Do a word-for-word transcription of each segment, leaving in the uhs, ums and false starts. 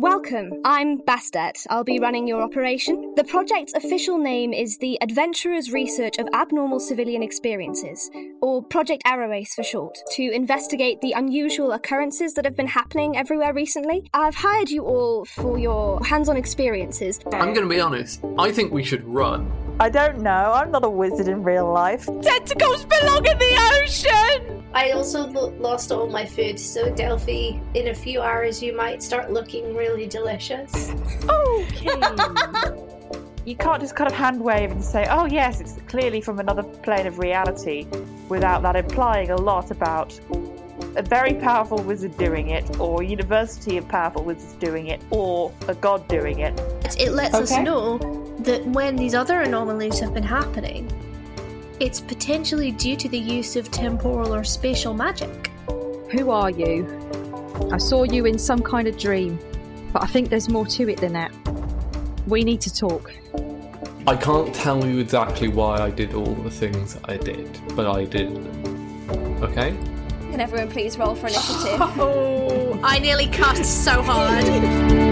Welcome, I'm Bastet. I'll be running your operation. The project's official name is the Adventurers Research of Abnormal Civilian Experiences, or Project Arrowace for short, to investigate the unusual occurrences that have been happening everywhere recently. I've hired you all for your hands-on experiences. I'm going to be honest, I think we should run. I don't know, I'm not a wizard in real life. Tentacles belong in the ocean! I also lo- lost all my food, so Delphi, in a few hours you might start looking really delicious. Okay. You can't just kind of hand wave and say, oh yes, it's clearly from another plane of reality, without that implying a lot about a very powerful wizard doing it, or a university of powerful wizards doing it, or a god doing it. It lets Okay. us know that when these other anomalies have been happening, it's potentially due to the use of temporal or spatial magic. Who are you? I saw you in some kind of dream, but I think there's more to it than that. We need to talk. I can't tell you exactly why I did all the things I did, but I did them. Okay? Can everyone please roll for initiative? Oh, I nearly cussed so hard.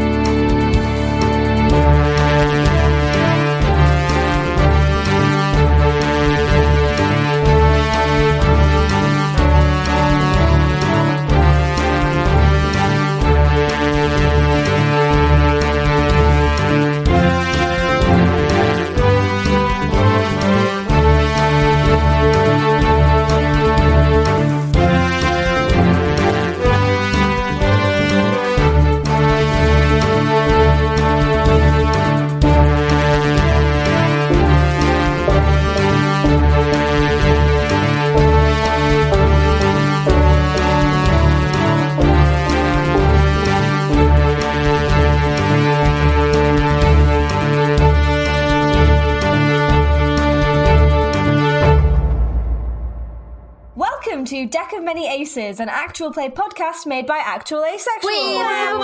Welcome to Deck of Many Aces, an actual play podcast made by actual asexuals.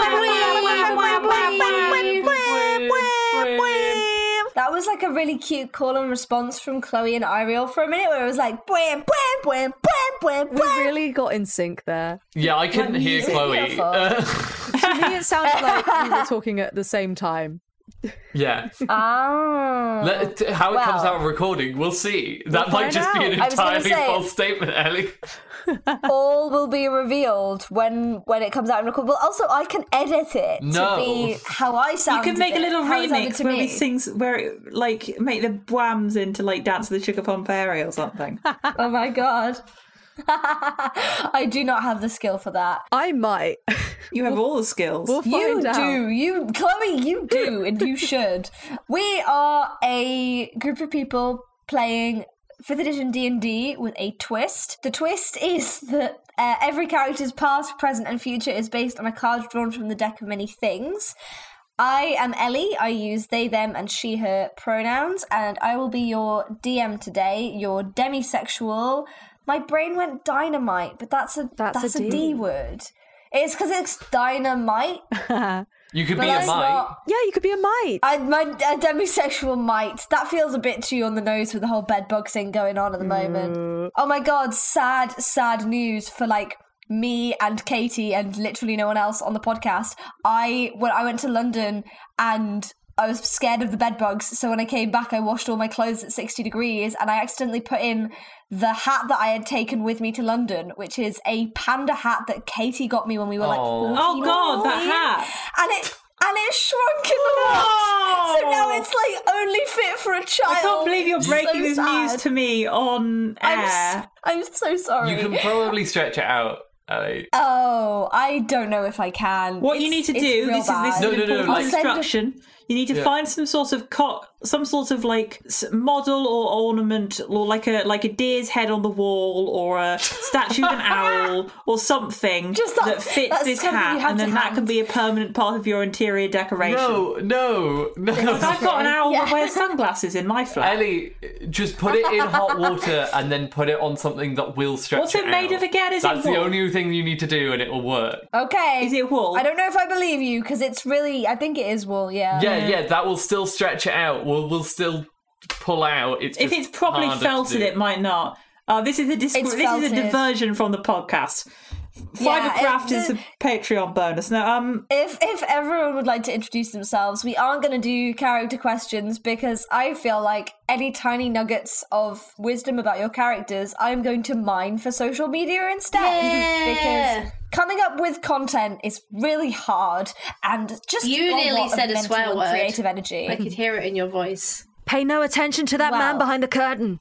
That was like a really cute call and response from Chloe and Ariel for a minute, where it was like, bwam, bwam, bwam, bwam, bwam, We bwam. really got in sync there. Yeah, I couldn't Like hear music, Chloe. beautiful. Uh, To me, it sounded like we were talking at the same time. yeah. Ah. Let, how it comes Well. out of recording, we'll see. That might find just be an out. I was gonna entirely say- false statement, Ellie. All will be revealed when when it comes out in record. Well, also I can edit it No. to be how I sound. You could make a little how it sounded remix to where me. we sing, where it, like make the Whams into like Dance of the Sugar Plum Fairy or something. Oh my god. I do not have the skill for that. I might. You have all the skills. We'll find You out. do. You, Chloe, you do, and you should. We are a group of people playing fifth edition D and D with a twist. The twist is that uh, every character's past, present, and future is based on a card drawn from the deck of many things. I am Ellie. I use they, them, and she, her pronouns, and I will be your D M today, your demisexual. My brain went dynamite, but that's a That's that's, a a, D. D word. It's because it's dynamite. You could But be a that's mite. not- Yeah, you could be a mite. I, my a demisexual might. That feels a bit too on the nose with the whole bedbug thing going on at the moment. Oh my god, sad, sad news for like me and Katie and literally no one else on the podcast. I when I went to London and I was scared of the bedbugs, so when I came back I washed all my clothes at sixty degrees and I accidentally put in the hat that I had taken with me to London, which is a panda hat that Katie got me when we were like Oh. fourteen Oh or god, that fifteen. hat! And it and it shrunk in the wash. So now it's like only fit for a child. I can't believe you're It's breaking so this sad. news to me on I'm, air. s- I'm so sorry. You can probably stretch it out, Ellie. Oh, I don't know if I can. What you It's- need to it's do, real this is this is bad. No, an no, no, important like- I'll send a- instruction. You need to Yeah. find some sort of co- some sort of like s- model or ornament, or like a like a deer's head on the wall, or a statue of an owl, or something Just that- that fits that's this something you hat, have and to then that hand. can be a permanent part of your interior decoration. No, no, no. I've got an owl that Yeah. wears sunglasses in my flat. Ellie, just put it in hot water and then put it on something that will stretch What's it out. made of again? Is it That's the wool? only thing you need to do and it will work. Okay. Is it wool? I don't know if I believe you because it's really. I think it is wool. Yeah. Yeah, yeah, that will still stretch it out. We'll, we'll still pull out. It's If just it's properly harder to felted, do. it might not. Uh, this is a dis- It's this is a felted. diversion from the podcast. Yeah, Fibercraft if is the- a Patreon bonus. Now, um, If if everyone would like to introduce themselves, we aren't going to do character questions because I feel like any tiny nuggets of wisdom about your characters, I'm going to mine for social media instead. Yeah. Because coming up with content is really hard and just You a nearly lot said of a mental swear and word. creative energy. I could hear it in your voice. Pay no attention to that man Well. behind the curtain.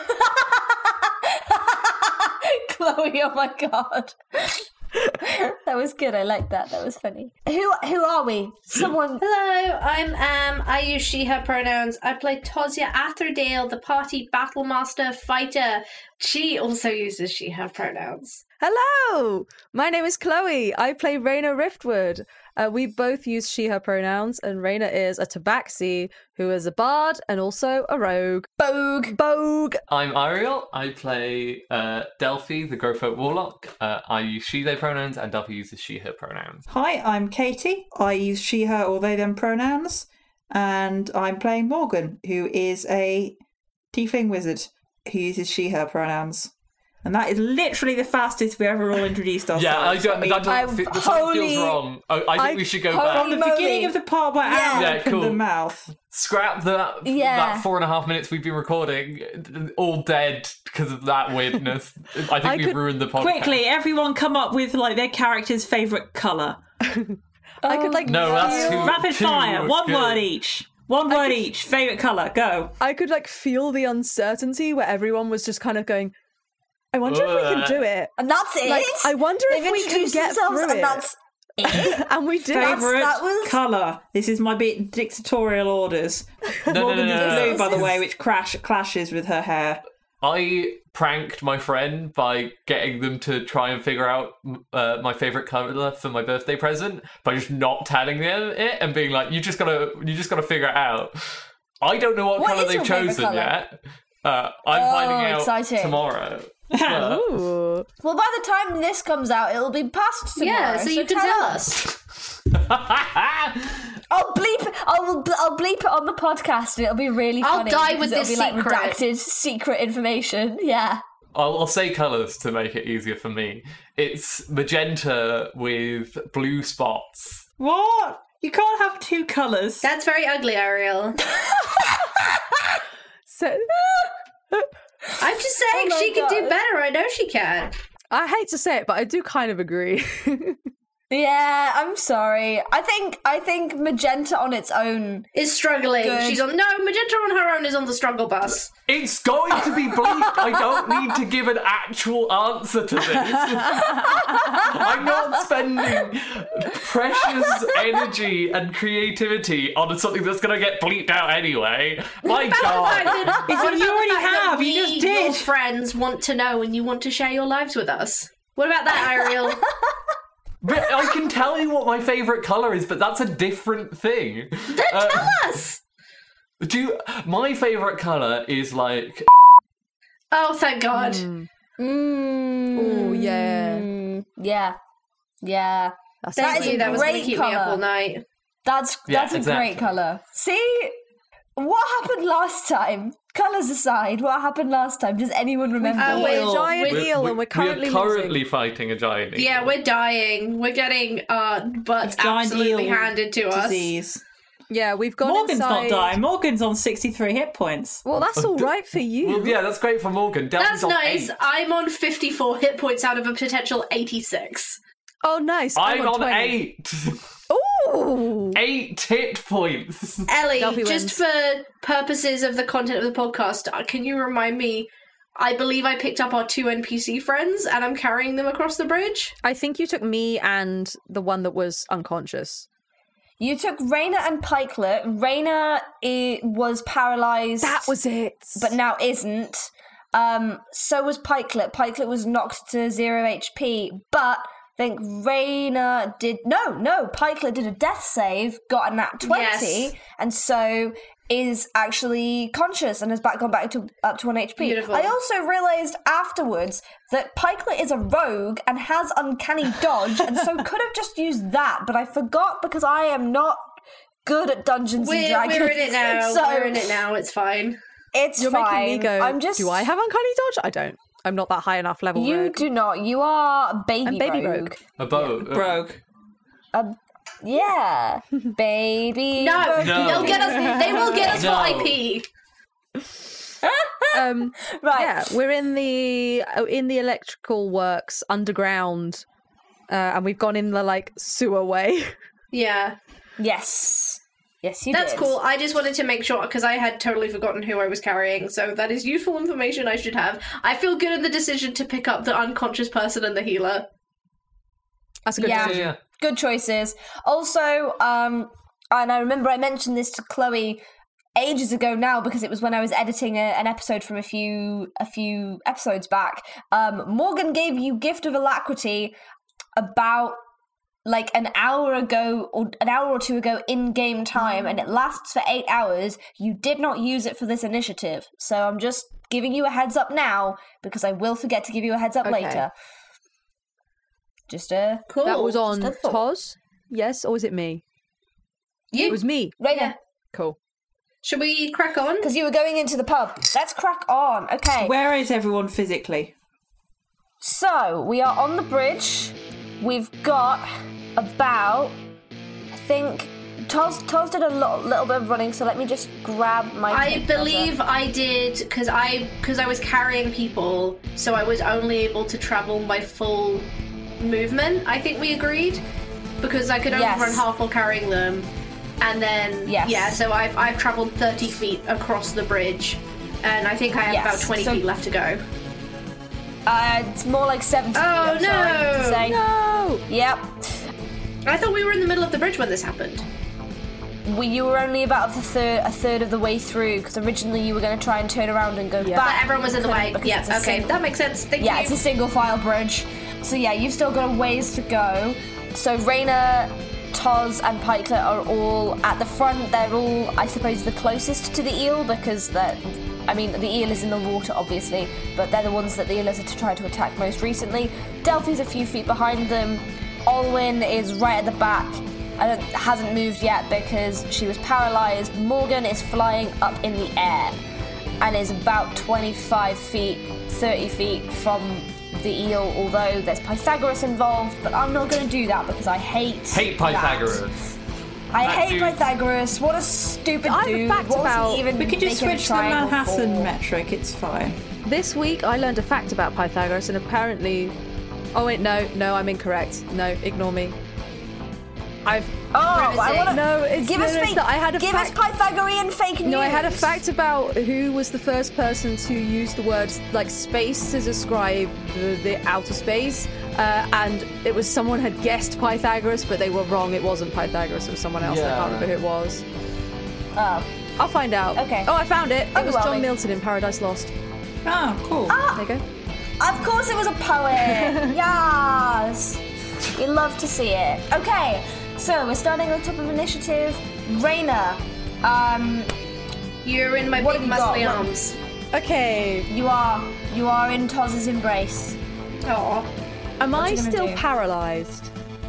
Chloe, oh my god. That was good. I like that. That was funny. Who who are we? Someone. Hello, I'm um. I use she, her pronouns. I play Tosia Atherdale, the party battlemaster fighter. She also uses she, her pronouns. Hello, my name is Chloe. I play Raina Riftwood. Uh, we both use she, her pronouns, and Raina is a tabaxi who is a bard and also a rogue. Bogue. Bogue. I'm Ariel. I play uh, Delphi, the Growfolk Warlock. Uh, I use she, they pronouns, and Delphi uses she, her pronouns. hi, I'm Katie. I use she, her, or they, them pronouns. And I'm playing Morgan, who is a tiefling wizard who uses she, her pronouns. And that is literally the fastest we ever all introduced ourselves. Yeah, I don't, I mean, that I'm doesn't fe- the time holy- feels wrong. I, I think I- we should go holy back. From the moly. beginning of the part where Yeah. Aaron Yeah, opened cool. the mouth. Scrap that, Yeah. that four and a half minutes we've been recording, all dead because of that weirdness. I think I we've could- ruined the podcast. Quickly, everyone come up with like their character's favourite colour. I could like No, that's feel, too Rapid too fire, one good. word each. One word could- each. Favourite colour, go. I could like feel the uncertainty where everyone was just kind of going, I wonder if we can do it. And that's it. Like, I wonder They've if we can introduced get themselves through and it. that's it. And we did. That's- Favourite that was- colour. This is my bit dictatorial orders. No, no, Morgan's no, no, is no, blue, no. by the way, which crash clashes with her hair. I pranked my friend by getting them to try and figure out uh, my favorite colour for my birthday present by just not telling them it and being like, "You just gotta, you just gotta figure it out." I don't know what, What colour is they've your favourite chosen colour? yet. Uh, I'm Oh, finding out exciting. tomorrow. But- Ooh. Well, by the time this comes out, it'll be past tomorrow. Yeah, so you can tell us. I'll bleep it. I will. I'll bleep it on the podcast, and it'll be really I'll funny. die because with it'll this be like secret. redacted secret information. Yeah. I'll, I'll say colours to make it easier for me. It's magenta with blue spots. What? You can't have two colours. That's very ugly, Ariel. So I'm just saying Oh my she can do God. better. I know she can. I hate to say it, but I do kind of agree. Yeah. I'm sorry. I think. I think magenta on its own. Is struggling. Good. She's on no Magenta on her own is on the struggle bus. It's going to be bleak. I don't need to give an actual answer to this. I'm not spending precious energy and creativity on something that's going to get bleeped out anyway. My About the fact God. that- It's what what you about the already fact that have, you we, just did. Your friends want to know and you want to share your lives with us. What about that, Ariel? But I can tell you what my favourite colour is, but that's a different thing. Then Uh, tell us. Do you, my favourite colour is like Oh, thank God. Mm, Oh yeah, mm, yeah. Yeah. that's Thank is you. a That was going to great keep me up colour. all night. That's Yeah, that's a exactly. great color. See what happened last time? Colors aside, what happened last time? Does anyone remember? Uh, We're wait, a giant we- eel, and we're currently, we are currently fighting a giant eel. Yeah, we're dying. We're getting our butts Giant absolutely eel handed to us. Disease. losing. Yeah, we've gone Morgan's inside. not dying. Morgan's on sixty-three hit points. Well, that's all right for you. Well, yeah, that's great for Morgan. Delphi's That's on nice. eight. I'm on fifty-four hit points out of a potential eighty-six. Oh, nice. I'm on twenty. eight. Ooh. Eight hit points. Ellie, Delphi just wins. for purposes of the content of the podcast, uh, can you remind me? I believe I picked up our two N P C friends and I'm carrying them across the bridge. I think you took me and the one that was unconscious. You took Raina and Pikelet. Raina i- was paralyzed. That was it. but now isn't. Um, so was Pikelet. Pikelet was knocked to zero H P, but I think Raina did. No, no, Pikelet did a death save, got a nat twenty, Yes. and so is actually conscious and has back gone back to up to one H P. Beautiful. I also realised afterwards that Pikelet is a rogue and has uncanny dodge, and so could have just used that, but I forgot because I am not good at Dungeons and We're, Dragons. we're in it now. So we're in it now. It's fine. it's You're fine. making me go, I'm just do I have uncanny dodge? I don't. I'm not that high enough level. You rogue. do not. You are baby, I'm baby rogue. rogue. A boat. Rogue. Um, yeah, baby. No, rogue. No. they'll get us. They will get us No. for I P. Um, Right. yeah, we're in the uh, in the electrical works underground, uh, and we've gone in the like sewer way. Yeah, Yes. Yes, you that's did. cool. I just wanted to make sure because I had totally forgotten who I was carrying, so that is useful information I should have. I feel good in the decision to pick up the unconscious person and the healer. That's a good Yeah. decision. Yeah. Good choices. Also, um, and I remember I mentioned this to Chloe ages ago now because it was when I was editing a, an episode from a few a few episodes back. Um, Morgan gave you Gift of Alacrity about like an hour ago or an hour or two ago in game time, and it lasts for eight hours. You did not use it for this initiative, so I'm just giving you a heads up now because I will forget to give you a heads up Okay. later. Just a Cool. That was on Just a thought. Toz, yes, or was it me? You. It was me. Raina. Yeah. Cool. Should we crack on? Because you were going into the pub. Let's crack on. Okay. Where is everyone physically? So, we are on the bridge. We've got about, I think, Toz, Toz did a lo- little bit of running, so let me just grab my... I tape measure. believe I did because I because I was carrying people, so I was only able to travel my full movement. I think we agreed because I could only Yes. run half while carrying them, and then Yes. yeah. So I've I've traveled thirty feet across the bridge, and I think I have Yes, about twenty so- feet left to go. Uh, it's more like seventy. Oh, I'm sorry to no. say. No. Yep. I thought we were in the middle of the bridge when this happened. We, you were only about the third, a third of the way through, because originally you were going to try and turn around and go But back. everyone was in the Couldn't way. because Yeah, it's a okay, sing- that makes sense. Thank Yeah, you. it's a single file bridge. So yeah, you've still got a ways to go. So Raina, Toz, and Pikelet are all at the front. They're all, I suppose, the closest to the eel because that. I mean, the eel is in the water, obviously, but they're the ones that the eel is to try to attack most recently. Delphi's a few feet behind them. Olwyn is right at the back. And hasn't moved yet because she was paralyzed. Morgan is flying up in the air and is about twenty-five feet, thirty feet from the eel, although there's Pythagoras involved, but I'm not going to do that because I hate Hate that. Pythagoras. I That hate dude. Pythagoras. What a stupid I have a dude. fact what was about- he even We could just making a switch to the triangle Manhattan for? metric, it's fine. This week I learned a fact about Pythagoras, and apparently, oh wait, no, no, I'm incorrect. No, ignore me. I've Oh, I want to no, it's give no, us no, it's fake. not. I had a give fact. us Pythagorean fake news. No, I had a fact about who was the first person to use the word like space to describe the, the outer space, uh, and it was someone had guessed Pythagoras, but they were wrong. It wasn't Pythagoras; it was someone else. I Yeah. can't remember who it was. Oh, I'll find out. Okay. Oh, I found it. It was John Overwhelming. Milton in Paradise Lost. Oh, cool. Ah! There you go. of course it was a poet. Yes, we love to see it. Okay, so we're starting at the top of initiative. Raina, um, You're in my What big have you got? muscly What- arms. Okay. you are you are in Toz's embrace. Aw. Am I you gonna still do? paralyzed?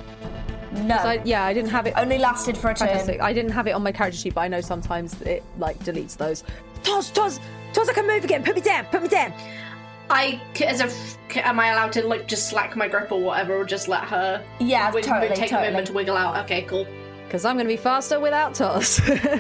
No, I, yeah, I didn't have it. only lasted for a turn. Fantastic. I didn't have it on my character sheet, but I know sometimes it like deletes those. Toz, Toz, Toz, I can move again. Put me down. Put me down. I, c- as a, f- c- am I allowed to like just slack my grip or whatever, or just let her? Yeah, wi- totally, Take a totally. moment to wiggle out. Okay, cool. Because I'm going to be faster without Toz.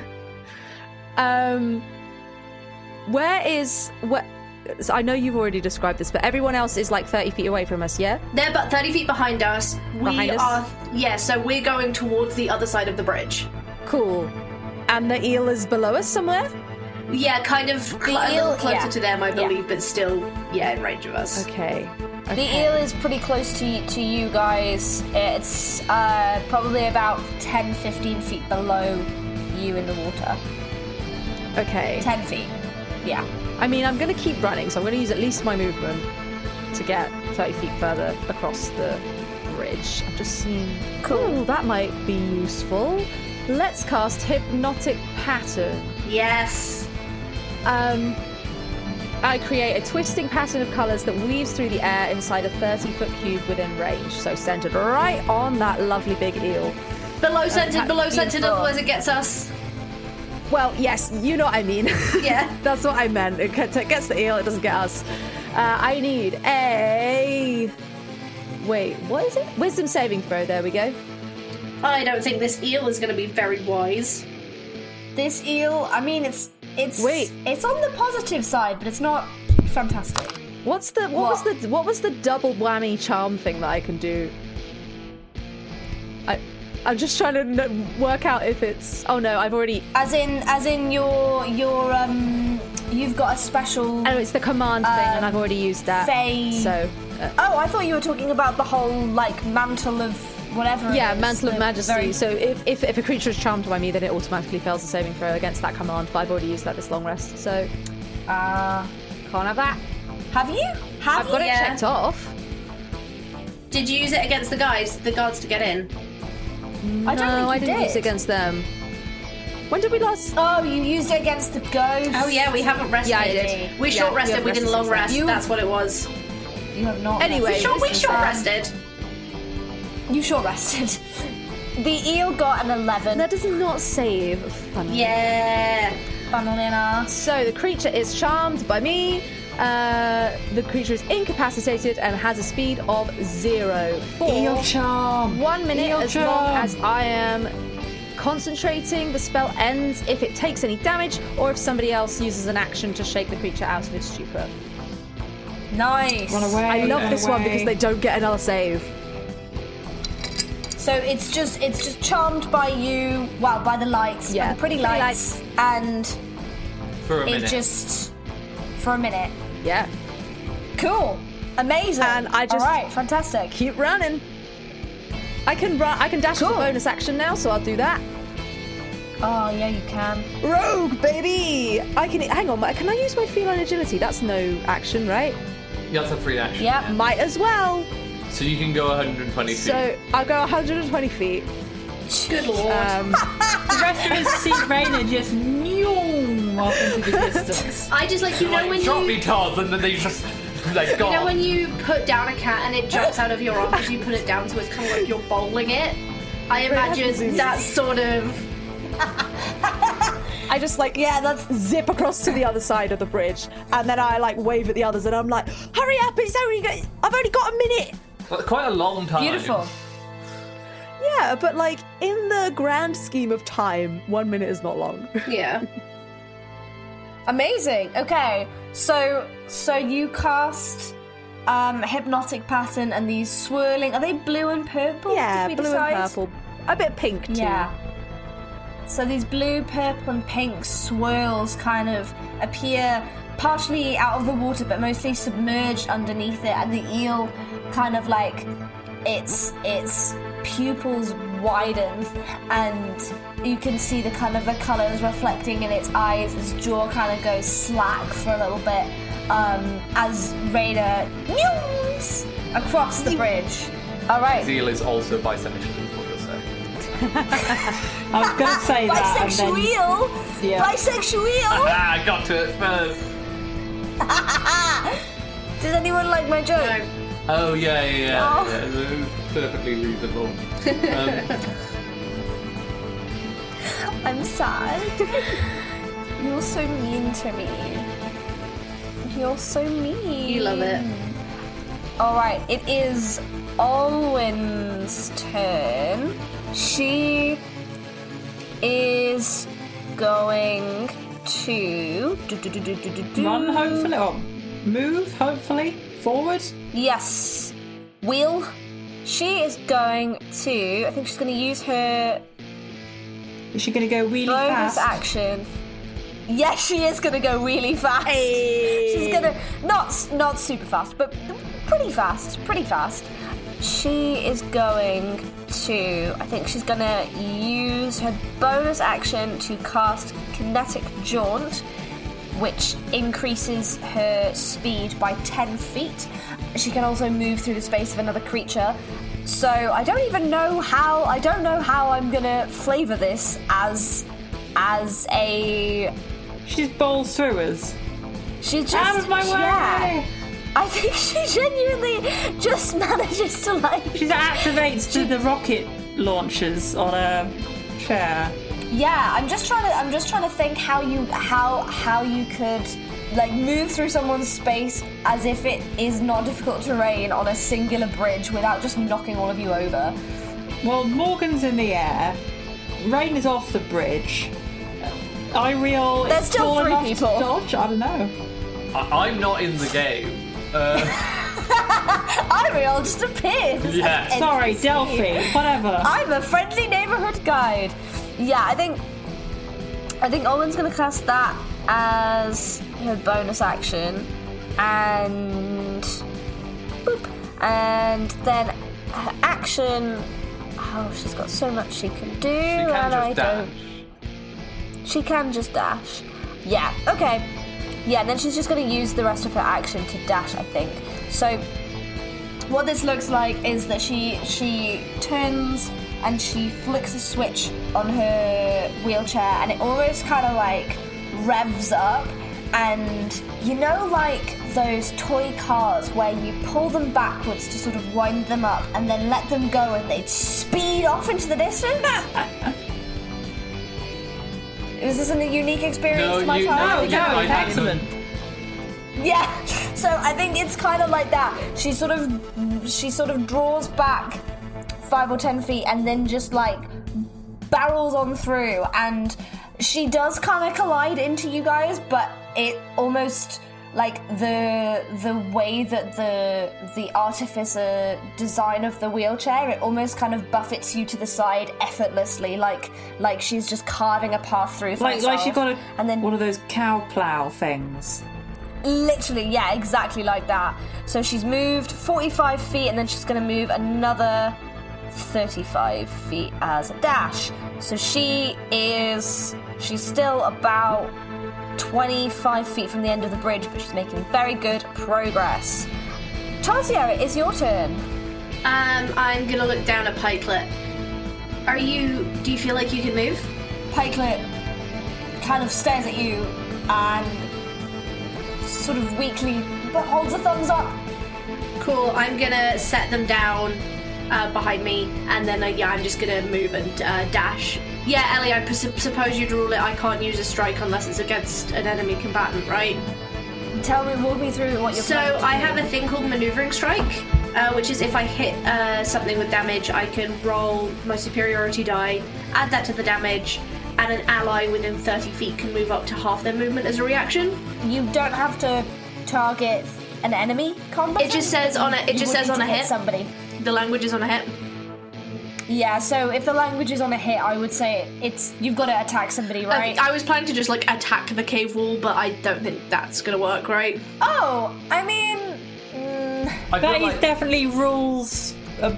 um, where is where? So I know you've already described this, but everyone else is like thirty feet away from us. Yeah. They're about thirty feet behind us. We Behind us? are, yeah. So we're going towards the other side of the bridge. Cool. And the eel is below us somewhere. Yeah, kind of cl- a eel- little closer yeah. to them, I Yeah. believe, but still, yeah, in range of us. Okay. The okay. eel is pretty close to to you guys. It's uh, probably about ten, fifteen feet below you in the water. Okay. ten feet. Yeah. I mean, I'm going to keep running, so I'm going to use at least my movement to get thirty feet further across the bridge. I've just seen. Cool, that might be useful. Let's cast Hypnotic Pattern. Yes. Um, I create a twisting pattern of colours that weaves through the air inside a thirty-foot cube within range, so centered right on that lovely big eel. Below centered, below centered, beautiful. otherwise it gets us. Well, yes, you know what I mean. Yeah. That's what I meant. It gets it gets the eel, it doesn't get us. Uh, I need a. Wait, what is it? Wisdom saving throw. There we go. I don't think this eel is going to be very wise. This eel, I mean, it's it's Wait. it's on the positive side, but it's not fantastic. What's the what, What? was the what was the double whammy charm thing that I can do? I I'm just trying to n- work out if it's. Oh no, I've already. As in, as in your your um, you've got a special. Oh, it's the command thing, and I've already used that. Fey. So. Uh, Oh, I thought you were talking about the whole like mantle of whatever. it Yeah, is, Mantle of the Majesty. very- So if, if if a creature is charmed by me, then it automatically fails the saving throw against that command. But I've already used that this long rest, so Uh, can't have that. have you? Have I've you? got it Yeah. checked off. Did you use it against the guys, the guards to get in? I don't no, think I you didn't did. use it against them. When did we last? Oh, you used it against the ghost. Oh yeah, we haven't rested. Yeah, I did. We Yeah, short you rested. haven't We didn't rested long since then. rest. You- That's what it was. You have not. Anyway, rested. Short, we this is, short um, rested. You short rested. The eel got an eleven. That does not save. Funny. Yeah. Funnily enough. So the creature is charmed by me. Uh, the creature is incapacitated and has a speed of zero. For Eel charm. one minute, Eel as long charm. as I am concentrating. The spell ends if it takes any damage, or if somebody else uses an action to shake the creature out of its stupor. Nice. Run away. I love run this one away. because they don't get another save. So it's just it's just charmed by you. Well, by the lights. Yeah, By the pretty pretty lights, and For a it minute. just for a minute. Yeah. Cool. Amazing. And I just- All right. Fantastic. Keep running. I can run. I can dash as a Cool. bonus action now, so I'll do that. Oh yeah, you can. Rogue, baby! I can. Hang on, can I use my feline agility? That's no action, right? That's a free action. Yeah. Might as well. So you can go one hundred twenty feet. So I'll go one hundred twenty feet. Good lord. Um, The rest of his Seek Rainer just nyoom off into the distance. I just like you know like, when drop you me Todd, and then they just like go. you know when you put down a cat and it jumps out of your arms, you put it down, so it's kind of like you're bowling it. I imagine that sort of. I just like yeah, that's zip across to the other side of the bridge, and then I like wave at the others, and I'm like, hurry up! It's only got, I've only got a minute. Quite a long time. Beautiful. Yeah, but like in the grand scheme of time, one minute is not long. Yeah. Amazing. Okay. So so you cast um hypnotic pattern and these swirling. Are they blue and purple? Yeah, Did we blue decide? and purple, a bit pink too. Yeah. So these blue, purple, and pink swirls kind of appear partially out of the water, but mostly submerged underneath it, and the eel kind of like its its pupils widen, and you can see the kind of the colours reflecting in its eyes. Its jaw kind of goes slack for a little bit um, as Raina zooms across the bridge. All right. Zeal is also bisexual, is what you're saying. I was going to say that. and Bisexual then- eel. Yeah. Bisexual eel. Ah, I got to it first. Does anyone like my joke? No. Oh yeah, yeah, yeah. Oh. yeah. It was perfectly reasonable. Um, I'm sad. You're so mean to me. You're so mean. You love it. Alright, it is Olwen's turn. She is going to do, do, do, do, do, do, do. Run, hopefully, or move, hopefully, forward. Yes. Wheel. She is going to. I think she's going to use her Is she going to go really bonus fast? action. Yes, she is going to go really fast. She's going to not not super fast, but pretty fast. Pretty fast. She is going to. I think she's going to use her bonus action to cast Kinetic Jaunt, which increases her speed by ten feet. She can also move through the space of another creature. So I don't even know how I don't know how I'm gonna flavor this as as a She just bowls through us. she just Out of my way! yeah. I think she genuinely just manages to like She activates the, the rocket launchers on a chair. yeah, I'm just trying to I'm just trying to think how you how how you could like move through someone's space as if it is not difficult terrain on a singular bridge without just knocking all of you over. Well, Morgan's in the air. Rain is off the bridge. Iriel There's is still tall three enough people. to dodge. I don't know. I- I'm not in the game. Uh, Iriel just appeared. as Yeah. an Sorry, N P C. Delphi. Whatever. I'm a friendly neighborhood guide. Yeah, I think I think Owen's gonna cast that as her bonus action, and boop, and then her action. Oh, she's got so much she can do, she can and I just dash. don't. She can just dash. Yeah. Okay. Yeah. And then she's just gonna use the rest of her action to dash, I think. So, what this looks like is that she she turns and she flicks a switch on her wheelchair, and it almost kind of like revs up. And you know, like those toy cars where you pull them backwards to sort of wind them up and then let them go and they speed off into the distance? Is this a unique experience No, to my you- child? no, No, I it's had excellent. Yeah, so I think it's kind of like that. She sort of, she sort of draws back five or ten feet and then just like barrels on through, and she does kind of collide into you guys, but it almost like the the way that the the artificer design of the wheelchair, it almost kind of buffets you to the side effortlessly, like like she's just carving a path through. For Like, like she's herself. got a, and then one of those cow plough things. literally, yeah, exactly like that. So she's moved forty-five feet, and then she's going to move another thirty-five feet as a dash. So she is, she's still about twenty-five feet from the end of the bridge, but she's making very good progress. Tozia, it is your turn. Um, I'm gonna look down at Pikelet. Are you? Do you feel like you can move? Pikelet kind of stares at you and sort of weakly holds a thumbs up. Cool. I'm gonna set them down uh, behind me, and then uh, yeah, I'm just gonna move and uh, dash. Yeah, Ellie, I pres- suppose you'd rule it. I can't use a strike unless it's against an enemy combatant, right? Tell me, walk me through what you're So planning to I do. have a thing called maneuvering strike, uh, which is if I hit uh, something with damage, I can roll my superiority die, add that to the damage, and an ally within thirty feet can move up to half their movement as a reaction. You don't have to target an enemy combat. It just says on a- it You just would says need on to a hit hit. somebody. The language is on a hit. Yeah, so if the language is on a hit, I would say it's you've got to attack somebody, right? I, I was planning to just like attack the cave wall, but I don't think that's gonna work, right? oh, I mean, mm, I That feel is like definitely rules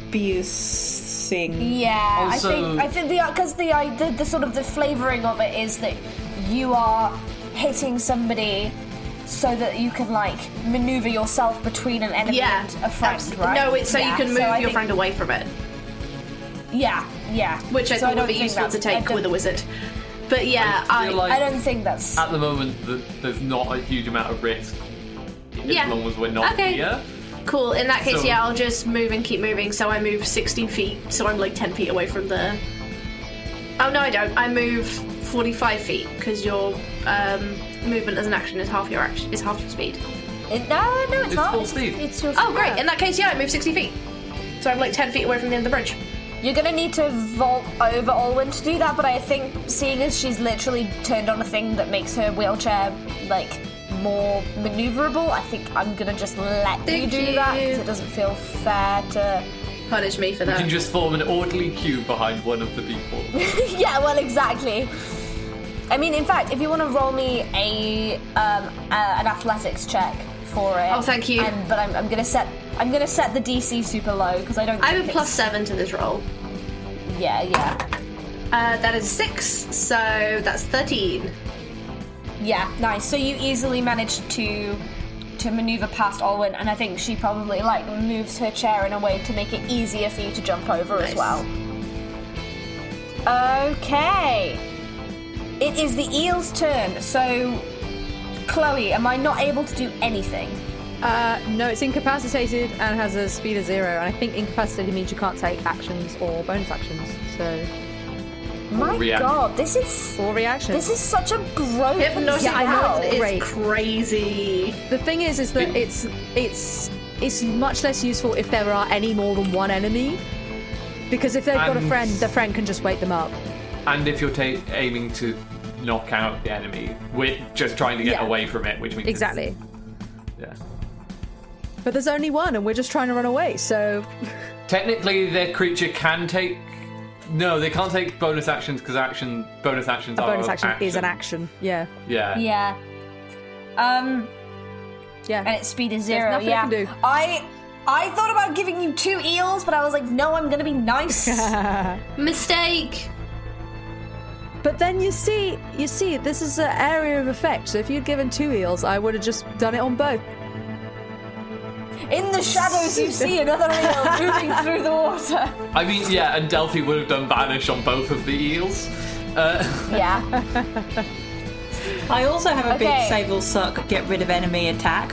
abusing. yeah. Also- I think I think the because the, the the sort of the flavoring of it is that you are hitting somebody so that you can like maneuver yourself between an enemy Yeah, and a friend, abs- right? No, it's so Yeah, you can move I your think- friend away from it, Yeah, yeah. which I So thought don't would be think useful to that's- I take don't- with a wizard. But yeah, I I, feel like I don't think that's. at the moment that there's not a huge amount of risk as Yeah. long as we're not Okay. here. cool. In that case, So- yeah, I'll just move and keep moving. So I move sixteen feet, so I'm like ten feet away from the. Oh no, I don't. I move forty-five feet because your um, movement as an action is half your action is half your speed. It, no, no, it's, It's not. full it's, speed. It's your. Oh great! yeah. In that case, yeah, I move sixty feet. So I'm like ten feet away from the end of the bridge. You're gonna need to vault over Olwen to do that, but I think seeing as she's literally turned on a thing that makes her wheelchair like more maneuverable, I think I'm gonna just let you Thank do that you. because it doesn't feel fair to. Punish me for We can that. just form an orderly queue behind one of the people. Yeah, well, exactly. I mean, in fact, if you want to roll me a um uh, an athletics check for it. Oh, thank you. And, but I'm, I'm gonna set I'm gonna set the D C super low because I don't. I think have a plus it's- seven to this roll. Yeah, yeah. Uh, that is six, so that's thirteen. Yeah, nice. So you easily managed to to maneuver past Olwen, and I think she probably like moves her chair in a way to make it easier for you to jump over as Nice. well. Okay. It is the eel's turn. So, Chloe, am I not able to do anything? Uh, no, it's incapacitated and has a speed of zero, and I think incapacitated means you can't take actions or bonus actions. So My reaction. god, this is Or reaction. this is such a gross. Hypnotic Yeah, I know, mouth it's is great. crazy. The thing is, is that it's it's it's much less useful if there are any more than one enemy, because if they've got a And- friend, the friend can just wake them up. And if you're ta- aiming to knock out the enemy, we're just trying to get Yeah. away from it, which means it's- Exactly. yeah. But there's only one, and we're just trying to run away. So Technically, their creature can take. No, they can't take bonus actions because action bonus actions a are bonus action, is an action. Yeah, Yeah. Yeah. Um, yeah. and its speed is zero. nothing Yeah. I can do. I I thought about giving you two eels, but I was like, no, I'm gonna be nice. Mistake. But then you see, you see, this is an area of effect. So if you'd given two eels, I would have just done it on both. In the shadows, you see another eel moving through the water. I mean, yeah, and Delphi would have done banish on both of the eels. Uh, Yeah. I also have a Okay. big save or suck, get rid of enemy attack.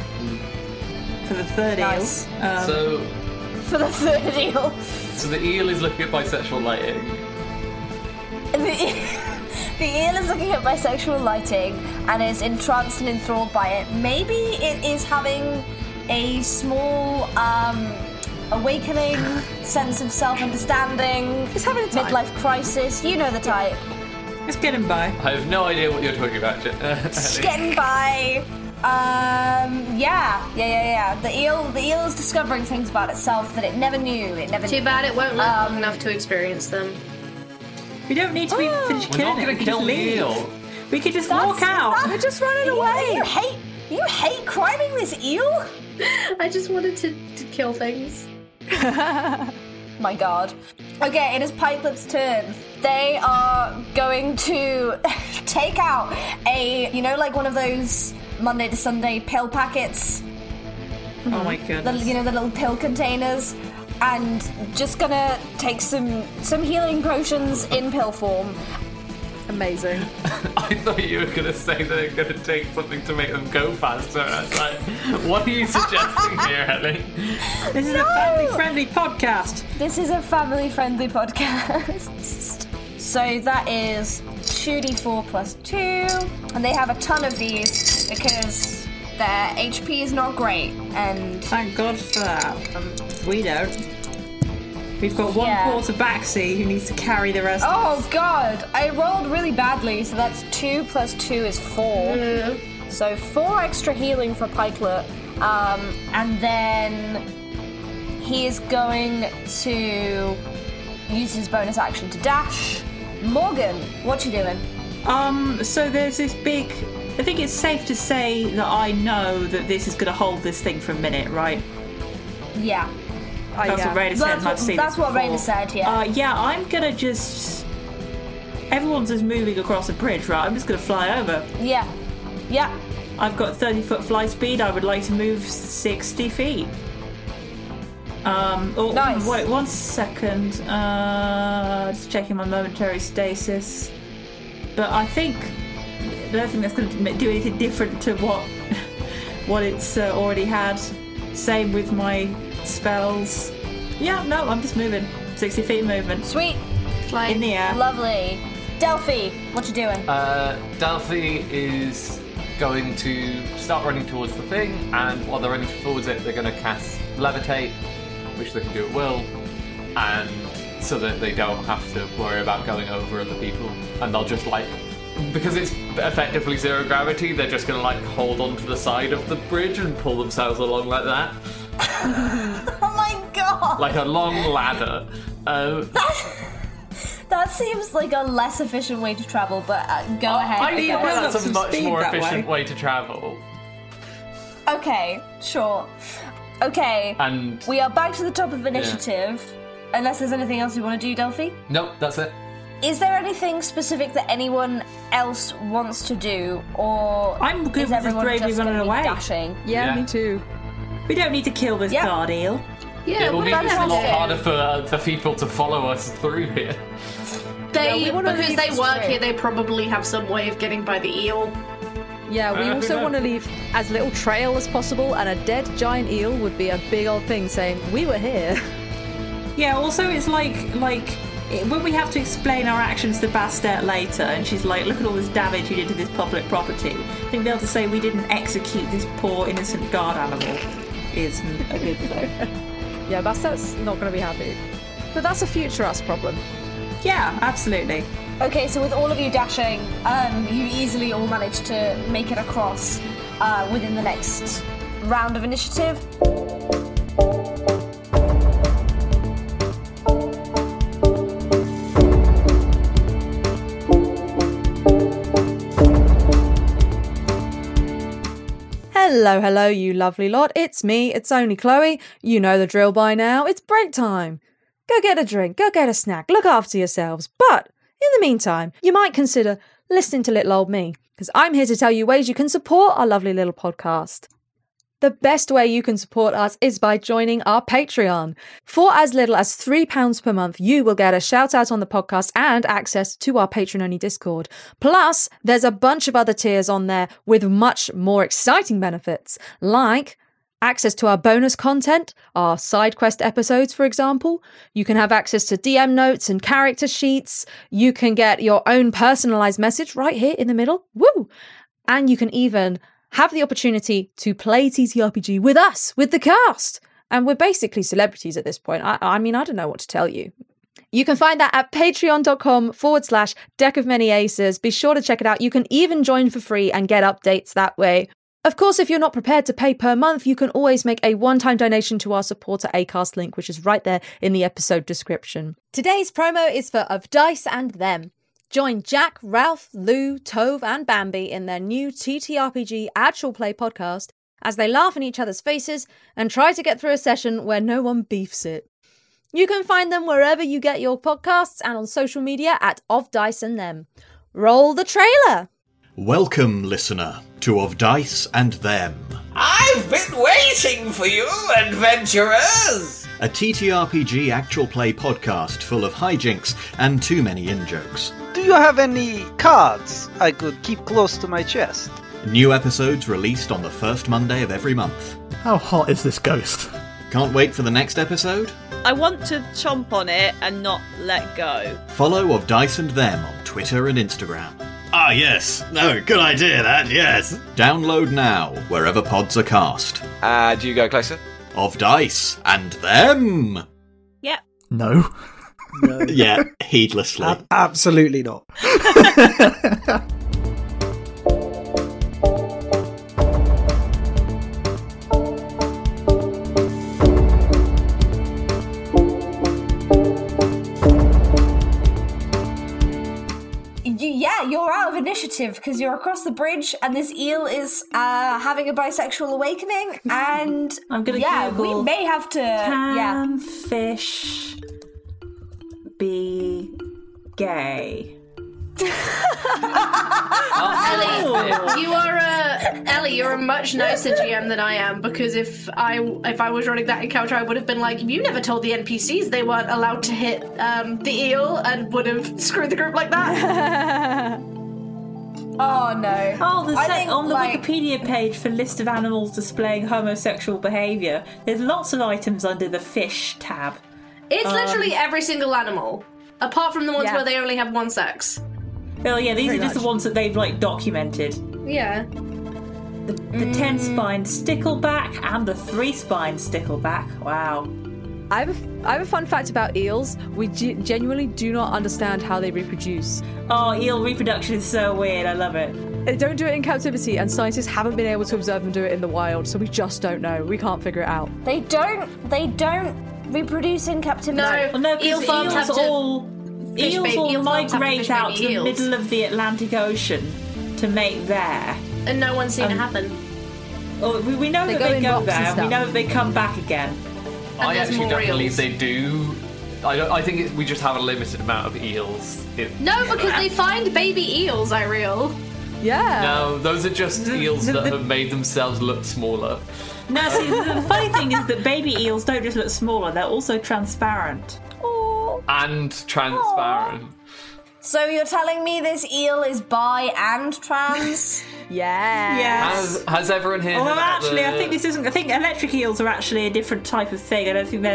For the third Nice. eel. Um, so, For the third eel. so the eel is looking at bisexual lighting. The, the eel is looking at bisexual lighting and is entranced and enthralled by it. Maybe it is having a small um, awakening sense of self-understanding. It's having a time. Midlife crisis. You know the type. Let's get him by. I have no idea what you're talking about. Je- Just getting by. Um, yeah, yeah, yeah, yeah. The eel, the eel is discovering things about itself that it never knew. It never. Too bad it won't live Um, long enough to experience them. We don't need to be finished We're killing not it. going We to can kill just the leave. eel. We could just That's- walk out. that- We're just running You, away. you hate, you hate criming this eel. I just wanted to, to kill things. My god. Okay, it is Pipelet's turn. They are going to take out a, you know, like one of those Monday to Sunday pill packets, Oh my the, goodness. you know, the little pill containers, and just gonna take some some healing potions in pill form. Amazing. I thought you were going to say that they're going to take something to make them go faster. I was like, what are you suggesting here, Ellie? This is a family-friendly podcast. This is a family-friendly podcast. So that is two d four plus two, and they have a ton of these because their H P is not great, and Thank God for that. We don't. We've got one Yeah. quarterbacksy who needs to carry the rest. oh god, I rolled really badly, so that's two plus two is four. So four extra healing for Pikelet, um, and then he is going to use his bonus action to dash. Morgan, what you doing? Um, so there's this big. I think it's safe to say that I know that this is going to hold this thing for a minute, right? Yeah. I, That's yeah. what Rayna said. That's and what- I've seen that's this what Rayna before. said, yeah. Uh, yeah, I'm gonna just. Everyone's just moving across a bridge, right? I'm just gonna fly over. Yeah. Yeah. I've got thirty foot fly speed. I would like to move sixty feet. Um. Oh, Nice. wait, one second. Uh, just checking my momentary stasis. But I think I don't think that's going to do anything different to what what it's uh, already had. Same with my spells. Yeah, no, I'm just moving. sixty feet movement. Sweet. Like, In the air. Lovely. Delphi, what you doing? Uh, Delphi is going to start running towards the thing, and while they're running towards it, they're going to cast Levitate, which they can do at will, and so that they don't have to worry about going over other people, and they'll just like, because it's effectively zero gravity, they're just going to like hold onto the side of the bridge and pull themselves along like that, Oh my god! like a long ladder. Uh, That seems like a less efficient way to travel, but uh, go ahead. I I feel guess. build up that's a some much speed more that efficient way. way to travel. Okay, sure. Okay, And we are back to the top of initiative. Unless there's anything else you want to do, Delphi? nope, that's it. Is there anything specific that anyone else wants to do, or I'm good is with just everyone bravely just running gonna be away. dashing? Yeah, Yeah. me too. We don't need to kill this Yeah. guard eel. yeah, It will what be about just a lot them? harder for uh, for people to follow us through here. They, Yeah, we wanna because leave they this work trip. here, they probably have some way of getting by the eel. Yeah, we Uh, also who want to leave as little trail as possible, and a dead giant eel would be a big old thing saying, we were here. Yeah, also it's like like it, when we have to explain our actions to Bastet later, and she's like, look at all this damage you did to this public property, I think they'll have to say we didn't execute this poor innocent guard animal isn't a good thing. Yeah, Bastet's not going to be happy. But that's a future us problem. Yeah, absolutely. Okay, so with all of you dashing, um, you easily all managed to make it across uh, within the next round of initiative. Hello, hello, you lovely lot. It's me, it's only Chloe. You know the drill by now. It's break time. Go get a drink, go get a snack, look after yourselves. But in the meantime, you might consider listening to little old me, because I'm here to tell you ways you can support our lovely little podcast. The best way you can support us is by joining our Patreon. For as little as three pounds per month, you will get a shout out on the podcast and access to our Patreon-only Discord. Plus, there's a bunch of other tiers on there with much more exciting benefits, like access to our bonus content, our side quest episodes, for example. You can have access to D M notes and character sheets. You can get your own personalized message right here in the middle. Woo! And you can even have the opportunity to play T T R P G with us, with the cast. And we're basically celebrities at this point. I, I mean, I don't know what to tell you. You can find that at patreon.com forward slash deck of many aces. Be sure to check it out. You can even join for free and get updates that way. Of course, if you're not prepared to pay per month, you can always make a one-time donation to our supporter Acast link, which is right there in the episode description. Today's promo is for Of Dice and Them. Join Jack, Ralph, Lou, Tove and Bambi in their new T T R P G actual play podcast as they laugh in each other's faces and try to get through a session where no one beefs it. You can find them wherever you get your podcasts and on social media at Of Dice and Them. Roll the trailer! Welcome, listener, to Of Dice and Them. I've been waiting for you, adventurers! A T T R P G actual play podcast full of hijinks and too many in-jokes. Do you have any cards I could keep close to my chest? New episodes released on the first Monday of every month. How hot is this ghost? Can't wait for the next episode? I want to chomp on it and not let go. Follow Of Dice and Them on Twitter and Instagram. Ah, yes. No, good idea, that, yes. Download now, wherever pods are cast. Uh, do you go closer? Of Dice and Them! Yep. No. No. Yeah, heedlessly. Ab- absolutely not. Yeah, you're out of initiative because you're across the bridge and this eel is uh, having a bisexual awakening and I'm gonna yeah, Google, we may have to can yeah. fish be gay? Ellie, you are a Ellie. You're a much nicer G M than I am because if I if I was running that encounter, I would have been like, you never told the N P Cs they weren't allowed to hit um, the eel, and would have screwed the group like that. Oh no! Oh, the I sec- think, on the like, Wikipedia page for list of animals displaying homosexual behaviour, there's lots of items under the fish tab. It's Um, literally every single animal, apart from the ones Yeah. where they only have one sex. Oh yeah, these Pretty are just much. the ones that they've like documented. Yeah. The, the ten-spined stickleback and the three-spined stickleback. Wow. I have, a, I have a fun fact about eels. We ge- genuinely do not understand how they reproduce. Oh, eel reproduction is so weird. I love it. They don't do it in captivity, and scientists haven't been able to observe them do it in the wild, so we just don't know. We can't figure it out. They don't. They don't reproduce in captivity. No, Well, no, 'cause eel farms eels have to. all fish eels baby- all eel farms have to migrate fish out baby to the eels. middle of the Atlantic Ocean to mate there. And no one's seen Um, it happen. Oh, we, we know They that go they in go boxes there. and We stuff. know that they come back again. I there's actually more don't believe eels. they do. I, don't, I think it, we just have a limited amount of eels. In No, because they find baby eels, Ireel. Yeah. No, those are just eels that have made themselves look smaller. No, see, the, the funny thing is that baby eels don't just look smaller; they're also transparent. And transparent. So you're telling me this eel is bi and trans? Yeah. Has, has everyone here Although heard about actually, the- I think this isn't. I think electric eels are actually a different type of thing. I don't think they're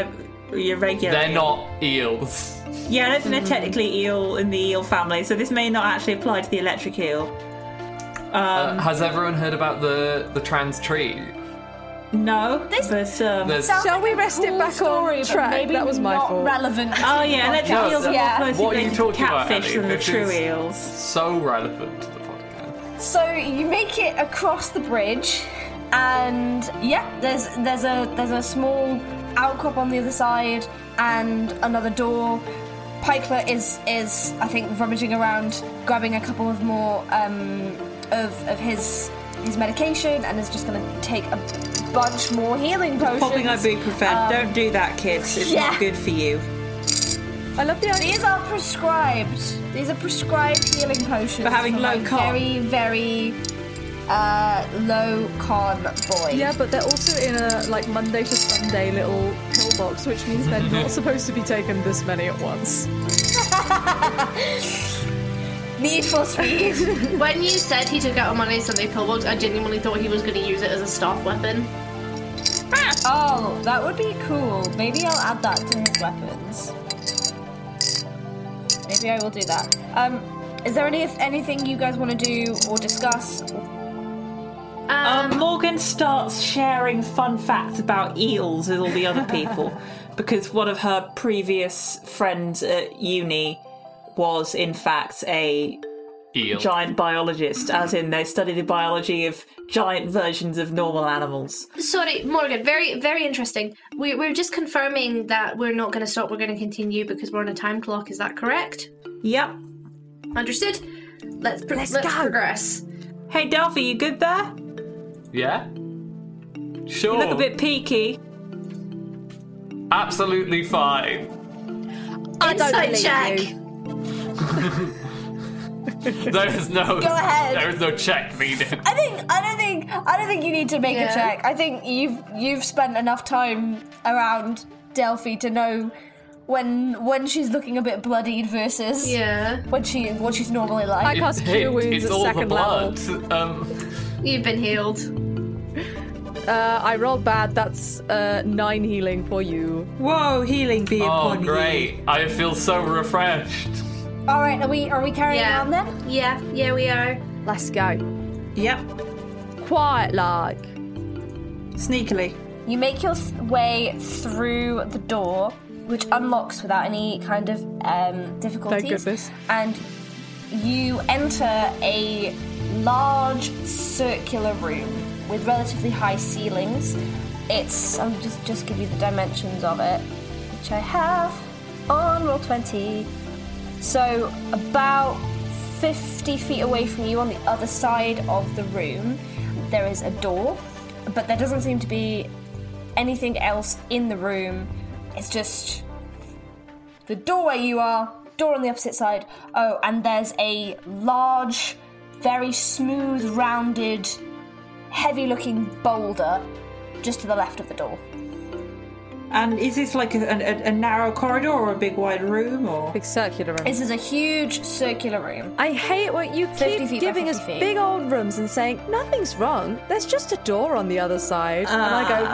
your regular They're eel. not eels. Yeah, I don't think they're technically eel in the eel family, so this may not actually apply to the electric eel. Um, uh, has everyone heard about the, the trans tree? No, but um, There's- Shall we like a rest cool it back story, on but track? maybe That was my not fault. relevant. oh yeah, electric No, eels are yeah. more closely What are you related to talking about, catfish Ellie? than the This true is eels. So relevant to the podcast. So you make it across the bridge, and yeah, there's there's a there's a small outcrop on the other side, and another door. Pikelet is is I think rummaging around, grabbing a couple of more um, of of his his medication, and is just going to take a bunch more healing potions. Popping ibuprofen. Um, Don't do that, kids. It's yeah. not good for you. I love the idea. These are prescribed. These are prescribed healing potions For having low my con. Very, very uh, low con boy. Yeah, but they're also in a like Monday to Sunday little pill box, which means they're not supposed to be taken this many at once. Need for speed. When you said he took out a Monday Sunday pillbox, I genuinely thought he was going to use it as a staff weapon. Oh, that would be cool. Maybe I'll add that to his weapons. Maybe I will do that. Um, is there any anything you guys want to do or discuss? Um, Morgan starts sharing fun facts about eels with all the other people because one of her previous friends at uni was, in fact, a Eel. giant biologist, as in they study the biology of giant versions of normal animals. Sorry, Morgan, very, very interesting. We, we're just confirming that we're not going to stop, we're going to continue because we're on a time clock, is that correct? Yep. Understood. Let's, pro- Let's let's go. progress. Hey, Delphi, you good there? Yeah? Sure. You look a bit peaky. Absolutely fine. I don't Insight believe check. you. There is no Go ahead. There is no check needed. I think I don't think I don't think you need to make Yeah. a check. I think you've you've spent enough time around Delphi to know when when she's looking a bit bloodied versus Yeah. when she what she's normally like. I cast Cure Wounds it's at all the second level. blood. Um, You've been healed. Uh, I rolled bad. That's uh, nine healing for you. Whoa, healing be oh, upon great. you. I feel so refreshed. All right, are we are we carrying Yeah. on then? Yeah, yeah, we are. Let's go. Yep. Quiet like. Sneakily. You make your th- way through the door, which unlocks without any kind of um, difficulties. Thank goodness. And you enter a large circular room with relatively high ceilings. It's I'll just just give you the dimensions of it, which I have on roll twenty. So about fifty feet away from you on the other side of the room, there is a door, but there doesn't seem to be anything else in the room. It's just the door where you are, door on the opposite side. Oh, and there's a large, very smooth, rounded, heavy-looking boulder just to the left of the door. And is this like a, a, a narrow corridor or a big wide room or big circular room? This is a huge circular room. I hate what you fifty keep feet by giving us fifty feet. big old rooms and saying nothing's wrong. There's just a door on the other side, and I go.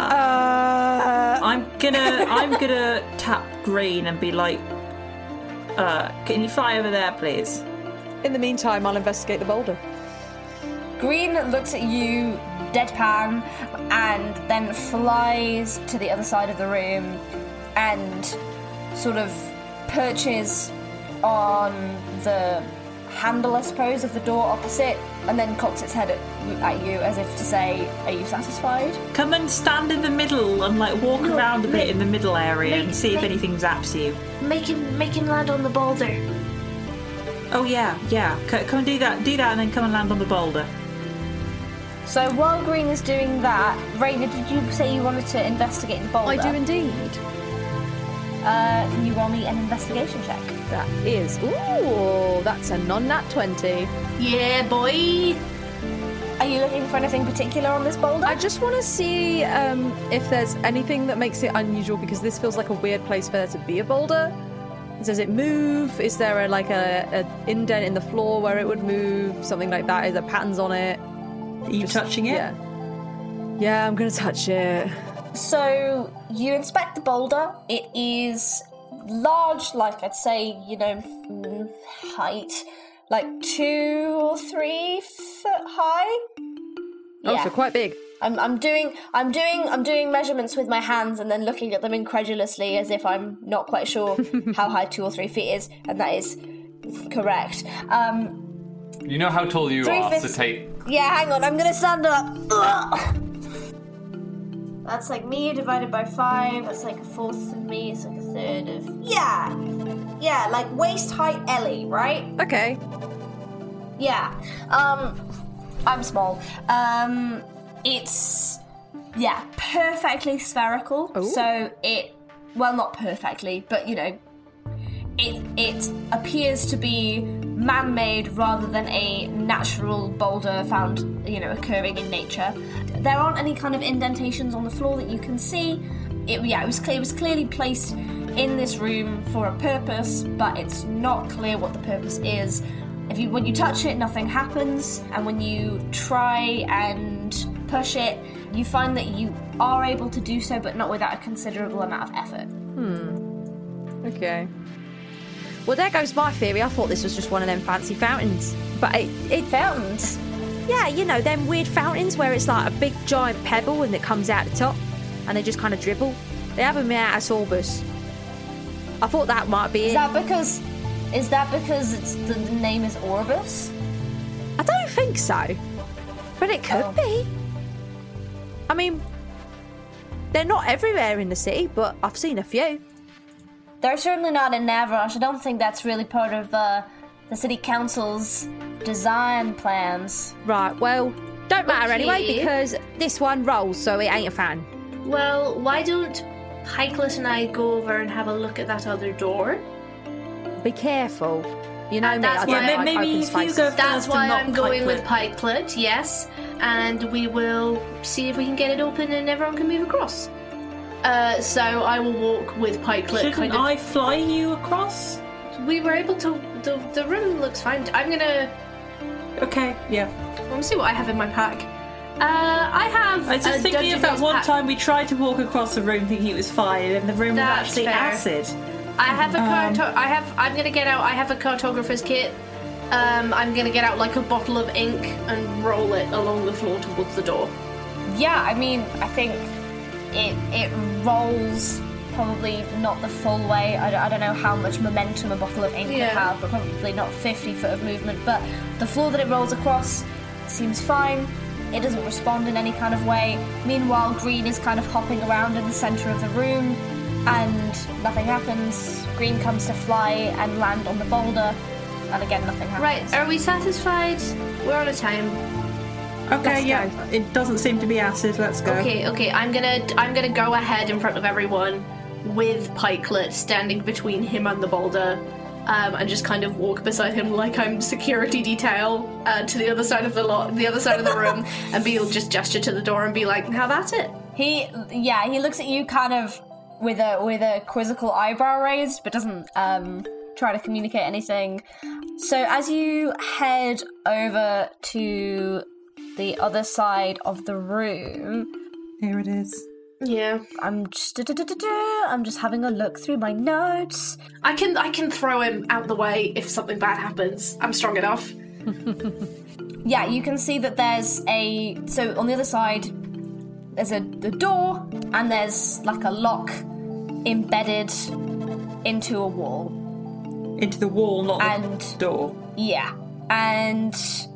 Uh, I'm gonna I'm gonna tap Green and be like, uh, can you fly over there, please? In the meantime, I'll investigate the boulder. Green looks at you, deadpan, and then flies to the other side of the room and sort of perches on the handle, I suppose, of the door opposite, and then cocks its head at, at you as if to say, "Are you satisfied?" Come and stand in the middle and like walk No, around a bit make- in the middle area make- and see if make- anything zaps you. Make him, make him land on the boulder. Oh yeah, yeah. C- come and do that. Do that, and then come and land on the boulder. So while Green is doing that, Raina, did you say you wanted to investigate the boulder? I do indeed. Uh, can you roll me an investigation check? That is. Ooh, that's a non-nat twenty. Yeah, boy. Are you looking for anything particular on this boulder? I just want to see um, if there's anything that makes it unusual, because this feels like a weird place for there to be a boulder. Does it move? Is there a, like a, a indent in the floor where it would move? Something like that? Is there patterns on it? Are you touching it? Yeah. Yeah, I'm gonna touch it. So you inspect the boulder. It is large, like I'd say, you know, mm, height, like two or three foot high. Oh, Yeah. so quite big. I'm I'm doing I'm doing I'm doing measurements with my hands and then looking at them incredulously as if I'm not quite sure how high two or three feet is, and that is correct. Um, You know how tall you Three are, fifths- so take. yeah, hang on, I'm gonna stand up. Ugh. That's like me divided by five. That's like a fourth of me. It's like a third of yeah, yeah, like waist height Ellie, right? Okay. Yeah. Um, I'm small. Um, it's yeah, perfectly spherical. Ooh. So it, well, not perfectly, but you know, it it appears to be man-made rather than a natural boulder found, you know, occurring in nature. There aren't any kind of indentations on the floor that you can see. It, yeah, it was clear. It was clearly placed in this room for a purpose, but it's not clear what the purpose is. If you, when you touch it, nothing happens, and when you try and push it, you find that you are able to do so, but not without a considerable amount of effort. Hmm. Okay. Well, there goes my theory. I thought this was just one of them fancy fountains, but it, it fountains. Yeah, you know them weird fountains where it's like a big giant pebble and it comes out the top, and they just kind of dribble. They have them out at Sorbus. I thought that might be Is it. that because? Is that because it's, the, the name is Orbis? I don't think so, but it could Oh. be. I mean, they're not everywhere in the city, but I've seen a few. They're certainly not in Navrosh. I don't think that's really part of uh, the city council's design plans. Right, well, don't matter anyway, Okay. because this one rolls, so it ain't a fan. Well, why don't Pikelet and I go over and have a look at that other door? Be careful. You know And me, that's I don't why- like maybe open if you spaces. go That's why I'm going with Pikelet, yes. And we will see if we can get it open and everyone can move across. Uh, so I will walk with Pikelet. Shouldn't kind of. I fly you across? We were able to. The, the room looks fine. I'm gonna. Okay, yeah. Let me see what I have in my pack. Uh, I have. I was just a thinking of that Dungeon one Maze time we tried to walk across the room thinking it was fine, and the room That's was actually fair. acid. I have a Um, carto- I have. I'm gonna get out. I have a cartographer's kit. Um, I'm gonna get out like a bottle of ink and roll it along the floor towards the door. Yeah, I mean, I think it it rolls probably not the full way. I don't, I don't know how much momentum a bottle of ink Yeah. would have, but probably not fifty foot of movement. But the floor that it rolls across seems fine. It doesn't respond in any kind of way. Meanwhile, Green is kind of hopping around in the center of the room, and nothing happens. Green comes to fly and land on the boulder, and again, nothing happens. Right, are we satisfied? We're on a time. Okay, Let's yeah. go. It doesn't seem to be acid. Let's go. Okay, okay. I'm gonna I'm gonna go ahead in front of everyone with Pikelet standing between him and the boulder, um, and just kind of walk beside him like I'm security detail uh, to the other side of the lot, the other side of the room, and be just gesture to the door and be like, "Have at it." He, yeah, he looks at you kind of with a with a quizzical eyebrow raised, but doesn't um, try to communicate anything. So as you head over to the other side of the room, here it is. Yeah, I'm just I'm just having a look through my notes. I can I can throw him out the way if something bad happens. I'm strong enough. Yeah, you can see that there's a so on the other side there's a the door and there's like a lock embedded into a wall. Into the wall, not and the door. Yeah, and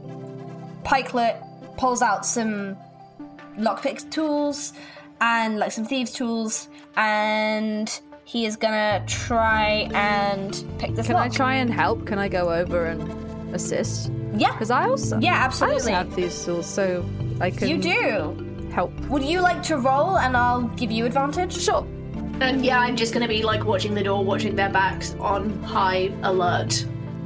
Pikelet pulls out some lockpick tools and like some thieves' tools, and he is gonna try and pick this Can lock. I try and help? Can I go over and assist? Yeah, because I also Yeah, I absolutely. also have these tools, so I can. You do help. Would you like to roll, and I'll give you advantage? Sure. And yeah, I'm just gonna be like watching the door, watching their backs on high alert.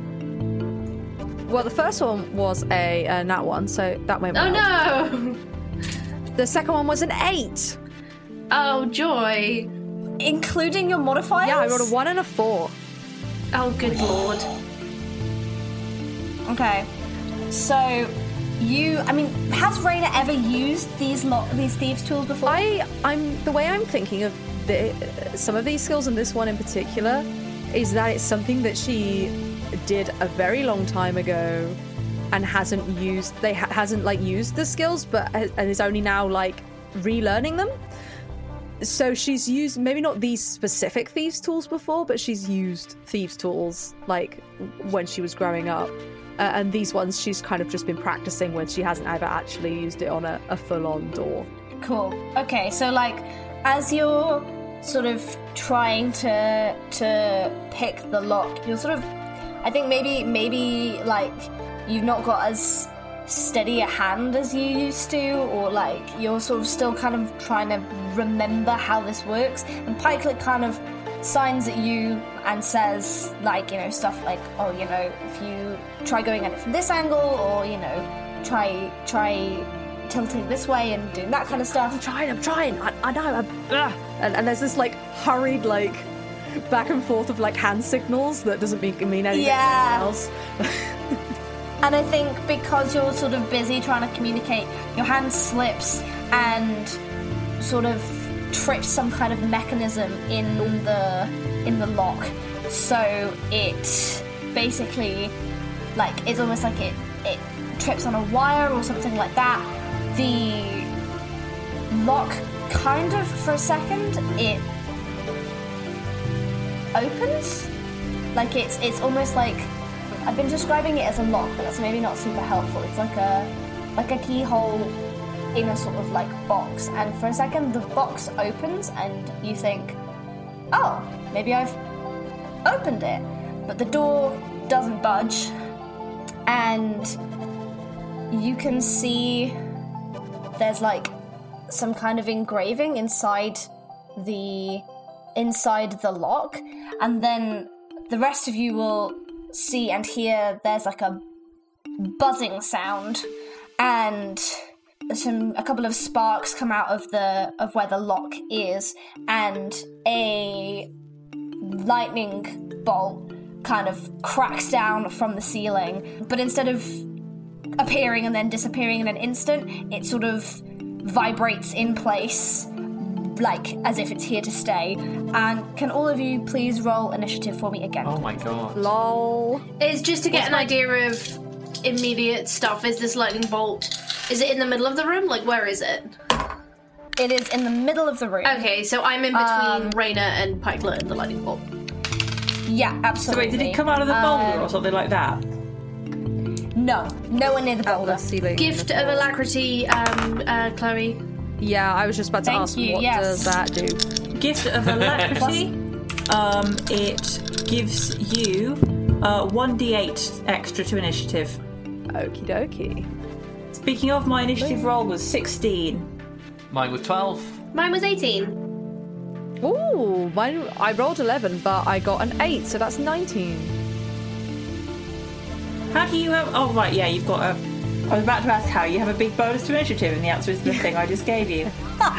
Well, the first one was a uh, nat one, so that went Oh well. no! The second one was an eight. Oh joy! Including your modifiers? Yeah, I rolled a one and a four. Oh good lord! Okay, so you, I mean, has Raina ever used these lo- these thieves tools before? I, I'm the way I'm thinking of the, some of these skills, and this one in particular, is that it's something that she did a very long time ago, and hasn't used. They ha- hasn't like used the skills, but and is only now like relearning them. So she's used maybe not these specific thieves tools before, but she's used thieves tools like when she was growing up. Uh, and these ones she's kind of just been practicing when she hasn't ever actually used it on a, a full-on door. Cool. Okay, so like as you're sort of trying to to pick the lock, you're sort of, I think maybe maybe like you've not got as steady a hand as you used to, or like you're sort of still kind of trying to remember how this works. And Pikelet kind of signs at you and says, like, you know, stuff like, oh, you know, if you try going at it from this angle, or, you know, try try tilting this way and doing that kind of stuff. I'm trying, I'm trying, I, I know, I'm, and, and there's this like hurried like back and forth of like hand signals that doesn't mean, mean anything Yeah. to anyone else. And I think because you're sort of busy trying to communicate, your hand slips and sort of trips some kind of mechanism in the in the lock. So it basically, like, it's almost like it, it trips on a wire or something like that. The lock kind of, for a second, it opens. Like it's it's almost like, I've been describing it as a lock, but that's maybe not super helpful. It's like a like a keyhole in a sort of like box, and for a second the box opens and you think, oh, maybe I've opened it, but the door doesn't budge, and you can see there's like some kind of engraving inside the inside the lock, and then the rest of you will see and hear there's like a buzzing sound, and some a couple of sparks come out of the of where the lock is, and a lightning bolt kind of cracks down from the ceiling, but instead of appearing and then disappearing in an instant, it sort of vibrates in place, like as if it's here to stay. And can all of you please roll initiative for me again? Oh my god. Lol. It's just to get What's an my- idea of immediate stuff. Is this lightning bolt, is it in the middle of the room? Like, where is it? It is in the middle of the room. Okay, so I'm in between Um, Raina and Pikelet and the lightning bolt. Yeah, So absolutely. wait, did it come out of the boulder Um, or something like that? No, nowhere near the boulder. Ceiling. Gift of alacrity, um, uh, Chloe. Yeah, I was just about to Thank ask you, what yes. does that do? Gift of alacrity. um, it gives you uh, one d eight extra to initiative. Okie dokie. Speaking of, my initiative roll was sixteen. Mine was twelve. Mine was eighteen. Ooh, mine, I rolled eleven, but I got an eight, so that's nineteen. How do you have? Oh right, yeah, you've got a. I was about to ask how you have a big bonus to initiative, and the answer is the thing I just gave you.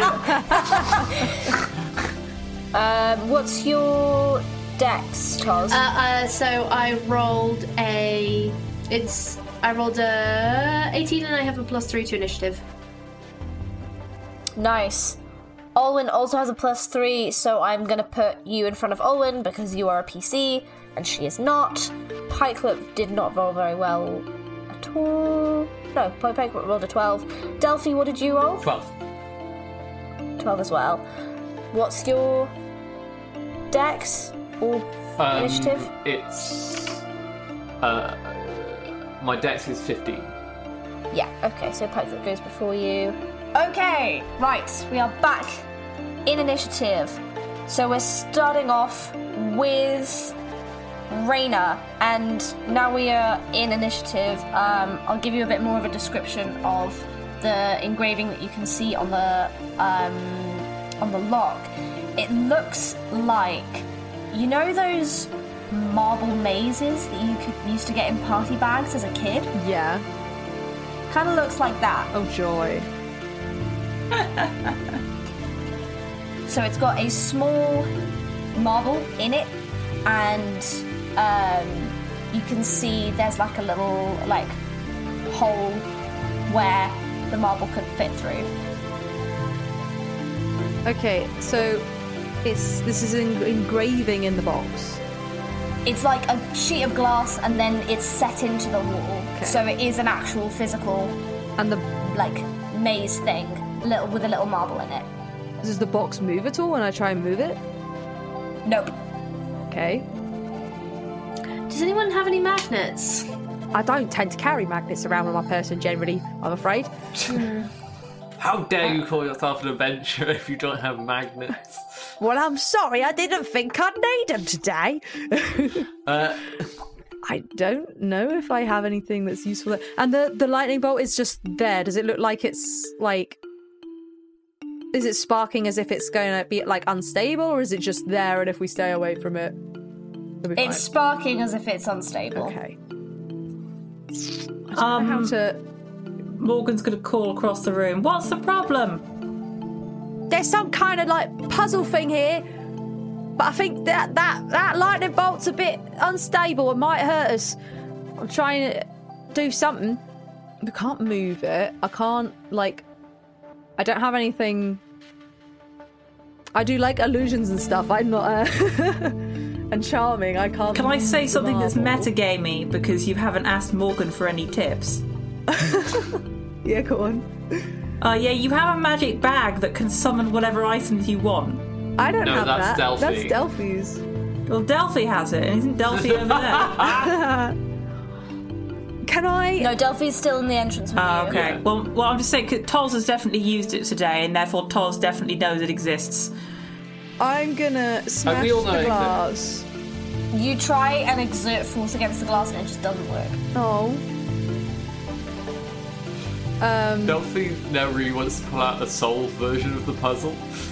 Um, what's your dex, Toz? Uh, uh, so I rolled a. It's. I rolled a eighteen and I have a plus three to initiative. Nice. Olwen also has a plus three, so I'm gonna put you in front of Olwen because you are a P C and she is not. Pikelet did not roll very well at all. No, Pikelet rolled a twelve. Delphi, what did you roll? Twelve. twelve as well. What's your dex or Um, initiative? It's uh, my dex is fifteen. Yeah, okay, so Pikelet goes before you. Okay, right, we are back in initiative. So we're starting off with Raina, and now we are in initiative. Um, I'll give you a bit more of a description of the engraving that you can see on the um, on the lock. It looks like, you know those marble mazes that you could used to get in party bags as a kid? Yeah. Kind of looks like that. Oh joy. So it's got a small marble in it, and um, you can see there's like a little like hole where the marble could fit through. Okay, so it's this is en- engraving in the box. It's like a sheet of glass, and then it's set into the wall. Okay. So it is an actual physical, and the like maze thing, little with a little marble in it. Does the box move at all when I try and move it? Nope. Okay. Does anyone have any magnets? I don't tend to carry magnets around with my person generally, I'm afraid. How dare you call yourself an adventurer if you don't have magnets? Well, I'm sorry, I didn't think I'd need them today. uh, I don't know if I have anything that's useful there. And the, the lightning bolt is just there. Does it look like it's, like... Is it sparking as if it's going to be, like, unstable, or is it just there and if we stay away from it, it'll be fine? It's sparking as if it's unstable. Okay. I don't Um, know how to... Morgan's going to call across the room. What's the problem? There's some kind of, like, puzzle thing here, but I think that, that, that lightning bolt's a bit unstable. It might hurt us. I'm trying to do something. We can't move it. I can't, like... I don't have anything... I do, like, illusions and stuff. I'm not, uh... and charming. I can't... Can I say move the something that's marble. metagamey because you haven't asked Morgan for any tips? Yeah, go on. Uh, yeah, you have a magic bag that can summon whatever items you want. I don't No, have that's that. Delphi. That's Delphi's. Well, Delphi has it, and isn't Delphi over there? Can I... No, Delphi's still in the entrance with Oh, you. okay. Yeah. Well, well, I'm just saying, 'cause Toz has definitely used it today, and therefore Toz definitely knows it exists. I'm gonna smash we all know the it glass. You try and exert force against the glass and it just doesn't work. Oh. Um... Delphi now really wants to pull out a soul version of the puzzle.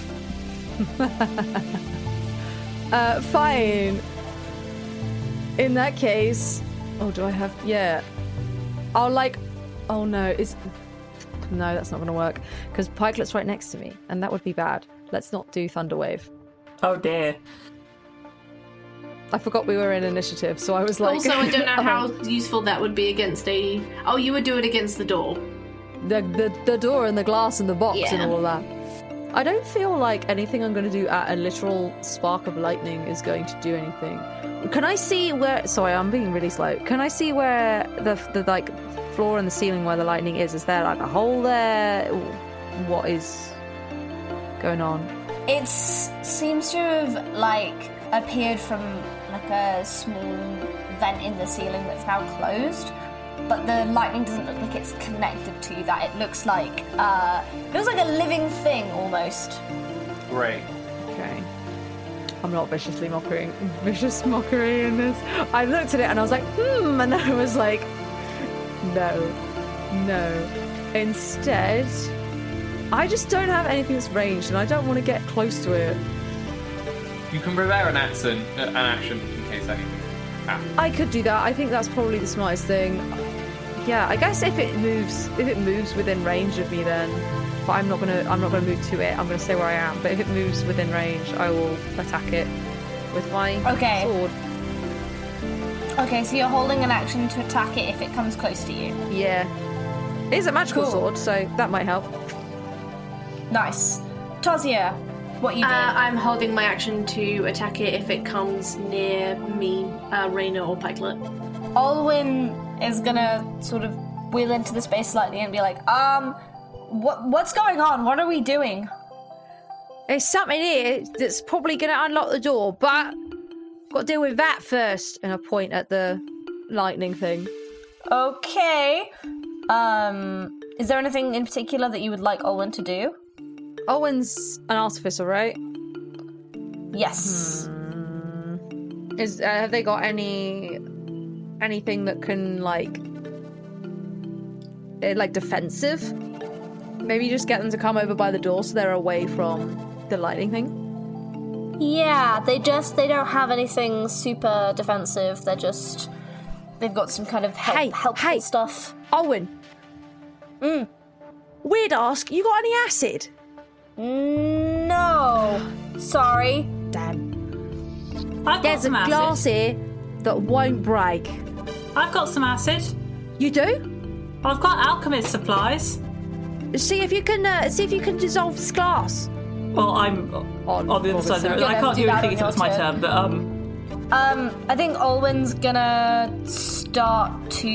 Uh, fine. In that case... Oh, do I have... Yeah. I'll, like... Oh, no. Is... No, that's not going to work. Because Pikelet's right next to me, and that would be bad. Let's not do Thunderwave. Oh, dear. I forgot we were in initiative, so I was like... Also, I don't know oh. how useful that would be against a... Oh, you would do it against the door. The, the, the door and the glass and the box Yeah. and all of that. I don't feel like anything I'm going to do at a literal spark of lightning is going to do anything. Can I see where... Sorry, I'm being really slow. Can I see where the, the like, floor and the ceiling where the lightning is? Is there, like, a hole there? What is going on? It seems to have, like, appeared from, like, a small vent in the ceiling that's now closed. But the lightning doesn't look like it's connected to that. It looks like, uh... It looks like a living thing, almost. Great. Okay. I'm not viciously mocking. Vicious mockery in this. I looked at it and I was like, hmm, and then I was like, no, no. Instead, I just don't have anything that's ranged and I don't want to get close to it. You can prepare an action, uh, an action in case anything happens. I could do that. I think that's probably the smartest thing. Yeah, I guess if it moves, if it moves within range of me, then. But I'm not gonna, I'm not gonna move to it. I'm gonna stay where I am. But if it moves within range, I will attack it with my Okay. sword. Okay, so you're holding an action to attack it if it comes close to you. Yeah, it is a magical Cool. sword, so that might help. Nice. Tozia, what you doing? Uh, I'm holding my action to attack it if it comes near me, uh, Raina or Pikelet. Olwyn is gonna sort of wheel into the space slightly and be like, um, what what's going on? What are we doing? There's something here that's probably going to unlock the door, but got to deal with that first. And I point at the lightning thing. Okay. Um, is there anything in particular that you would like Olwyn to do? Owen's an artificer, right? Yes. Hmm. Is uh, have they got any anything that can like uh, like defensive? Maybe just get them to come over by the door so they're away from the lightning thing. Yeah, they just they don't have anything super defensive. They're just they've got some kind of help, Hey, helpful hey. stuff. Owen, Mm. weird ask. You got any acid? No. Sorry. Damn. I've got There's a some glass acid. here that won't break. I've got some acid. You do? Well, I've got alchemist supplies. See if you can. Uh, see if you can dissolve this glass. Well, I'm on, on the other side. Of the I can't do, do anything until it's my turn. But um. Um, I think Olwen's gonna start to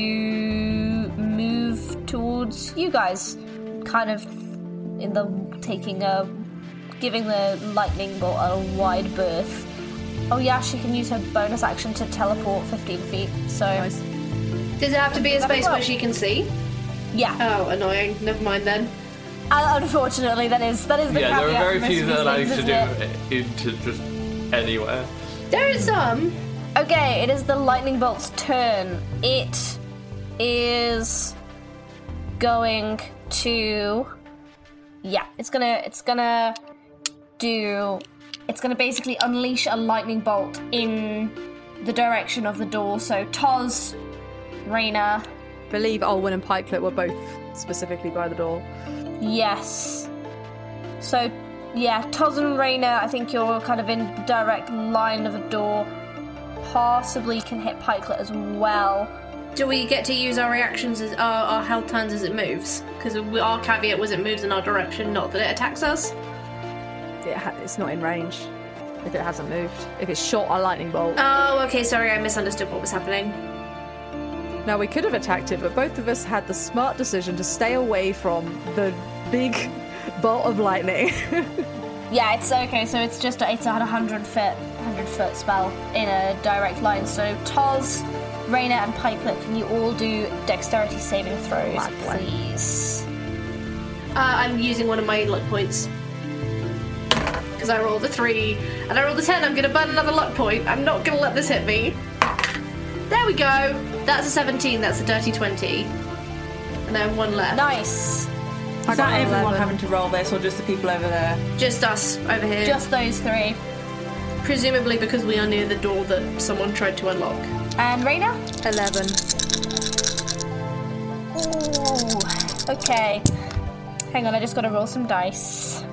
move towards you guys, kind of in the taking a, giving the lightning bolt a wide berth. Oh yeah, she can use her bonus action to teleport fifteen feet. So, nice. Does it have to be a space where she can see? Yeah. Oh, annoying. Never mind then. Uh, unfortunately, that is that is the yeah. caveat. There are very few that allow you things, to do it? it into just anywhere. There is some. Okay, it is the lightning bolt's turn. It is going to. Yeah, it's gonna. It's gonna do. It's gonna basically unleash a lightning bolt in the direction of the door. So Toz, Raina. I believe Olwen and Pikelet were both specifically by the door. Yes. So, yeah, Toz and Raina, I think you're kind of in the direct line of the door. Possibly can hit Pikelet as well. Do we get to use our reactions as our, our held turns as it moves? Because our caveat was it moves in our direction, not that it attacks us. It ha- it's not in range if it hasn't moved. If it's shot a lightning bolt. Oh, okay, sorry, I misunderstood what was happening. Now, we could have attacked it, but both of us had the smart decision to stay away from the big bolt of lightning. Yeah, it's okay, so it's just, it's a one hundred foot, one hundred foot spell in a direct line. So Toz, Raina, and Pikelet, can you all do dexterity saving throws, please? Uh, I'm using one of my luck points. Because I rolled a three, and I rolled a ten, I'm going to burn another luck point. I'm not going to let this hit me. There we go. That's a seventeen, that's a dirty twenty. And I have one left. Nice. Is that everyone having to roll this, or just the people over there? Just us over here. Just those three. Presumably because we are near the door that someone tried to unlock. And Raina? eleven. Ooh, okay. Hang on, I just gotta roll some dice.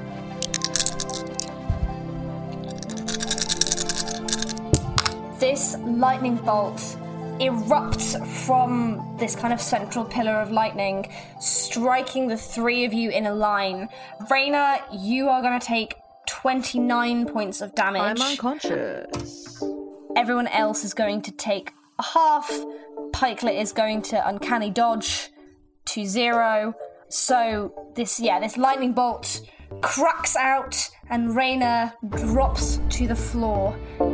This lightning bolt erupts from this kind of central pillar of lightning, striking the three of you in a line. Raina, you are going to take twenty-nine points of damage. I'm unconscious. Everyone else is going to take half. Pikelet is going to uncanny dodge to zero. So this, yeah, this lightning bolt cracks out and Raina drops to the floor.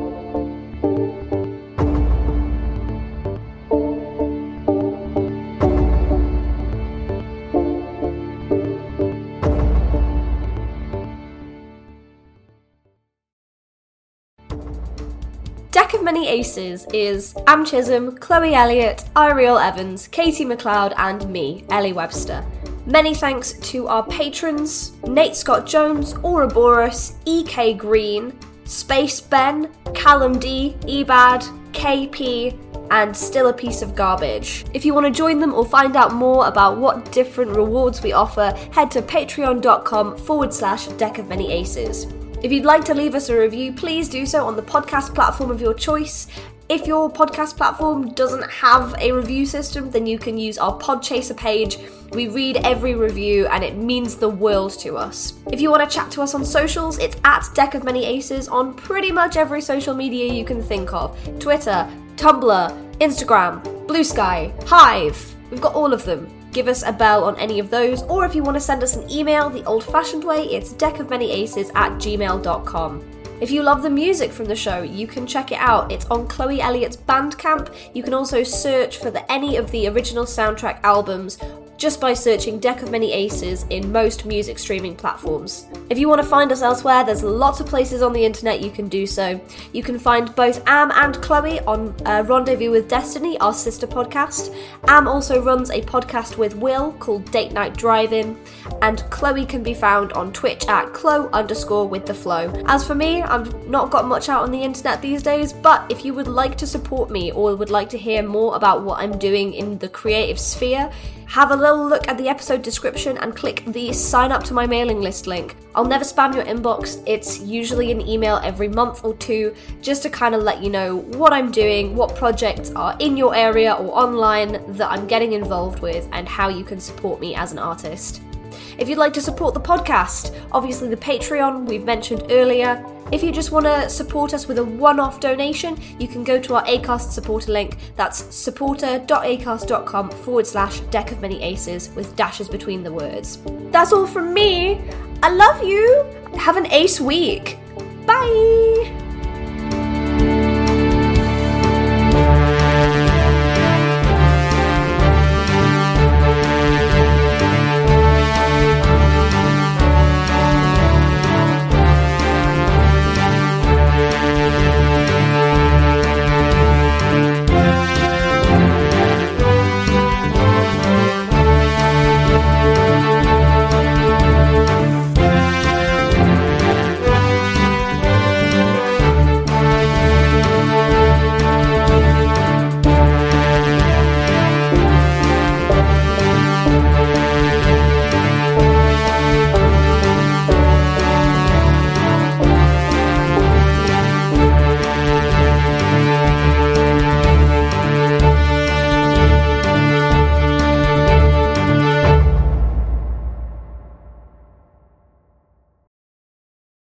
Deck of Many Aces is Am Chisholm, Chloe Elliott, Iriel Evans, Katie McLeod, and me, Ellie Webster. Many thanks to our patrons, Nate Scott Jones, Ouroboros, E K Green, Space Ben, Callum D, Ebad, K P, and Still a Piece of Garbage. If you want to join them or find out more about what different rewards we offer, head to patreon.com forward slash Deck of Many Aces. If you'd like to leave us a review, please do so on the podcast platform of your choice. If your podcast platform doesn't have a review system, then you can use our Podchaser page. We read every review and it means the world to us. If you want to chat to us on socials, it's at Deck of Many Aces on pretty much every social media you can think of. Twitter, Tumblr, Instagram, Blue Sky, Hive. We've got all of them. Give us a bell on any of those, or if you want to send us an email the old-fashioned way, it's deckofmanyaces at gmail dot com. If you love the music from the show, you can check it out. It's on Chloe Elliott's Bandcamp. You can also search for the, any of the original soundtrack albums just by searching Deck of Many Aces in most music streaming platforms. If you want to find us elsewhere, there's lots of places on the internet you can do so. You can find both Am and Chloe on uh, Rendezvous with Destiny, our sister podcast. Am also runs a podcast with Will called Date Night Drive-In, and Chloe can be found on Twitch at Chloe underscore with the flow. As for me, I've not got much out on the internet these days, but if you would like to support me or would like to hear more about what I'm doing in the creative sphere, have a little look at the episode description and click the sign up to my mailing list link. I'll never spam your inbox. It's usually an email every month or two, just to kind of let you know what I'm doing, what projects are in your area or online that I'm getting involved with, and how you can support me as an artist. If you'd like to support the podcast, obviously the Patreon we've mentioned earlier. If you just want to support us with a one-off donation, you can go to our Acast supporter link. That's supporter.acast.com forward slash deck of many aces with dashes between the words. That's all from me. I love you. Have an ace week. Bye.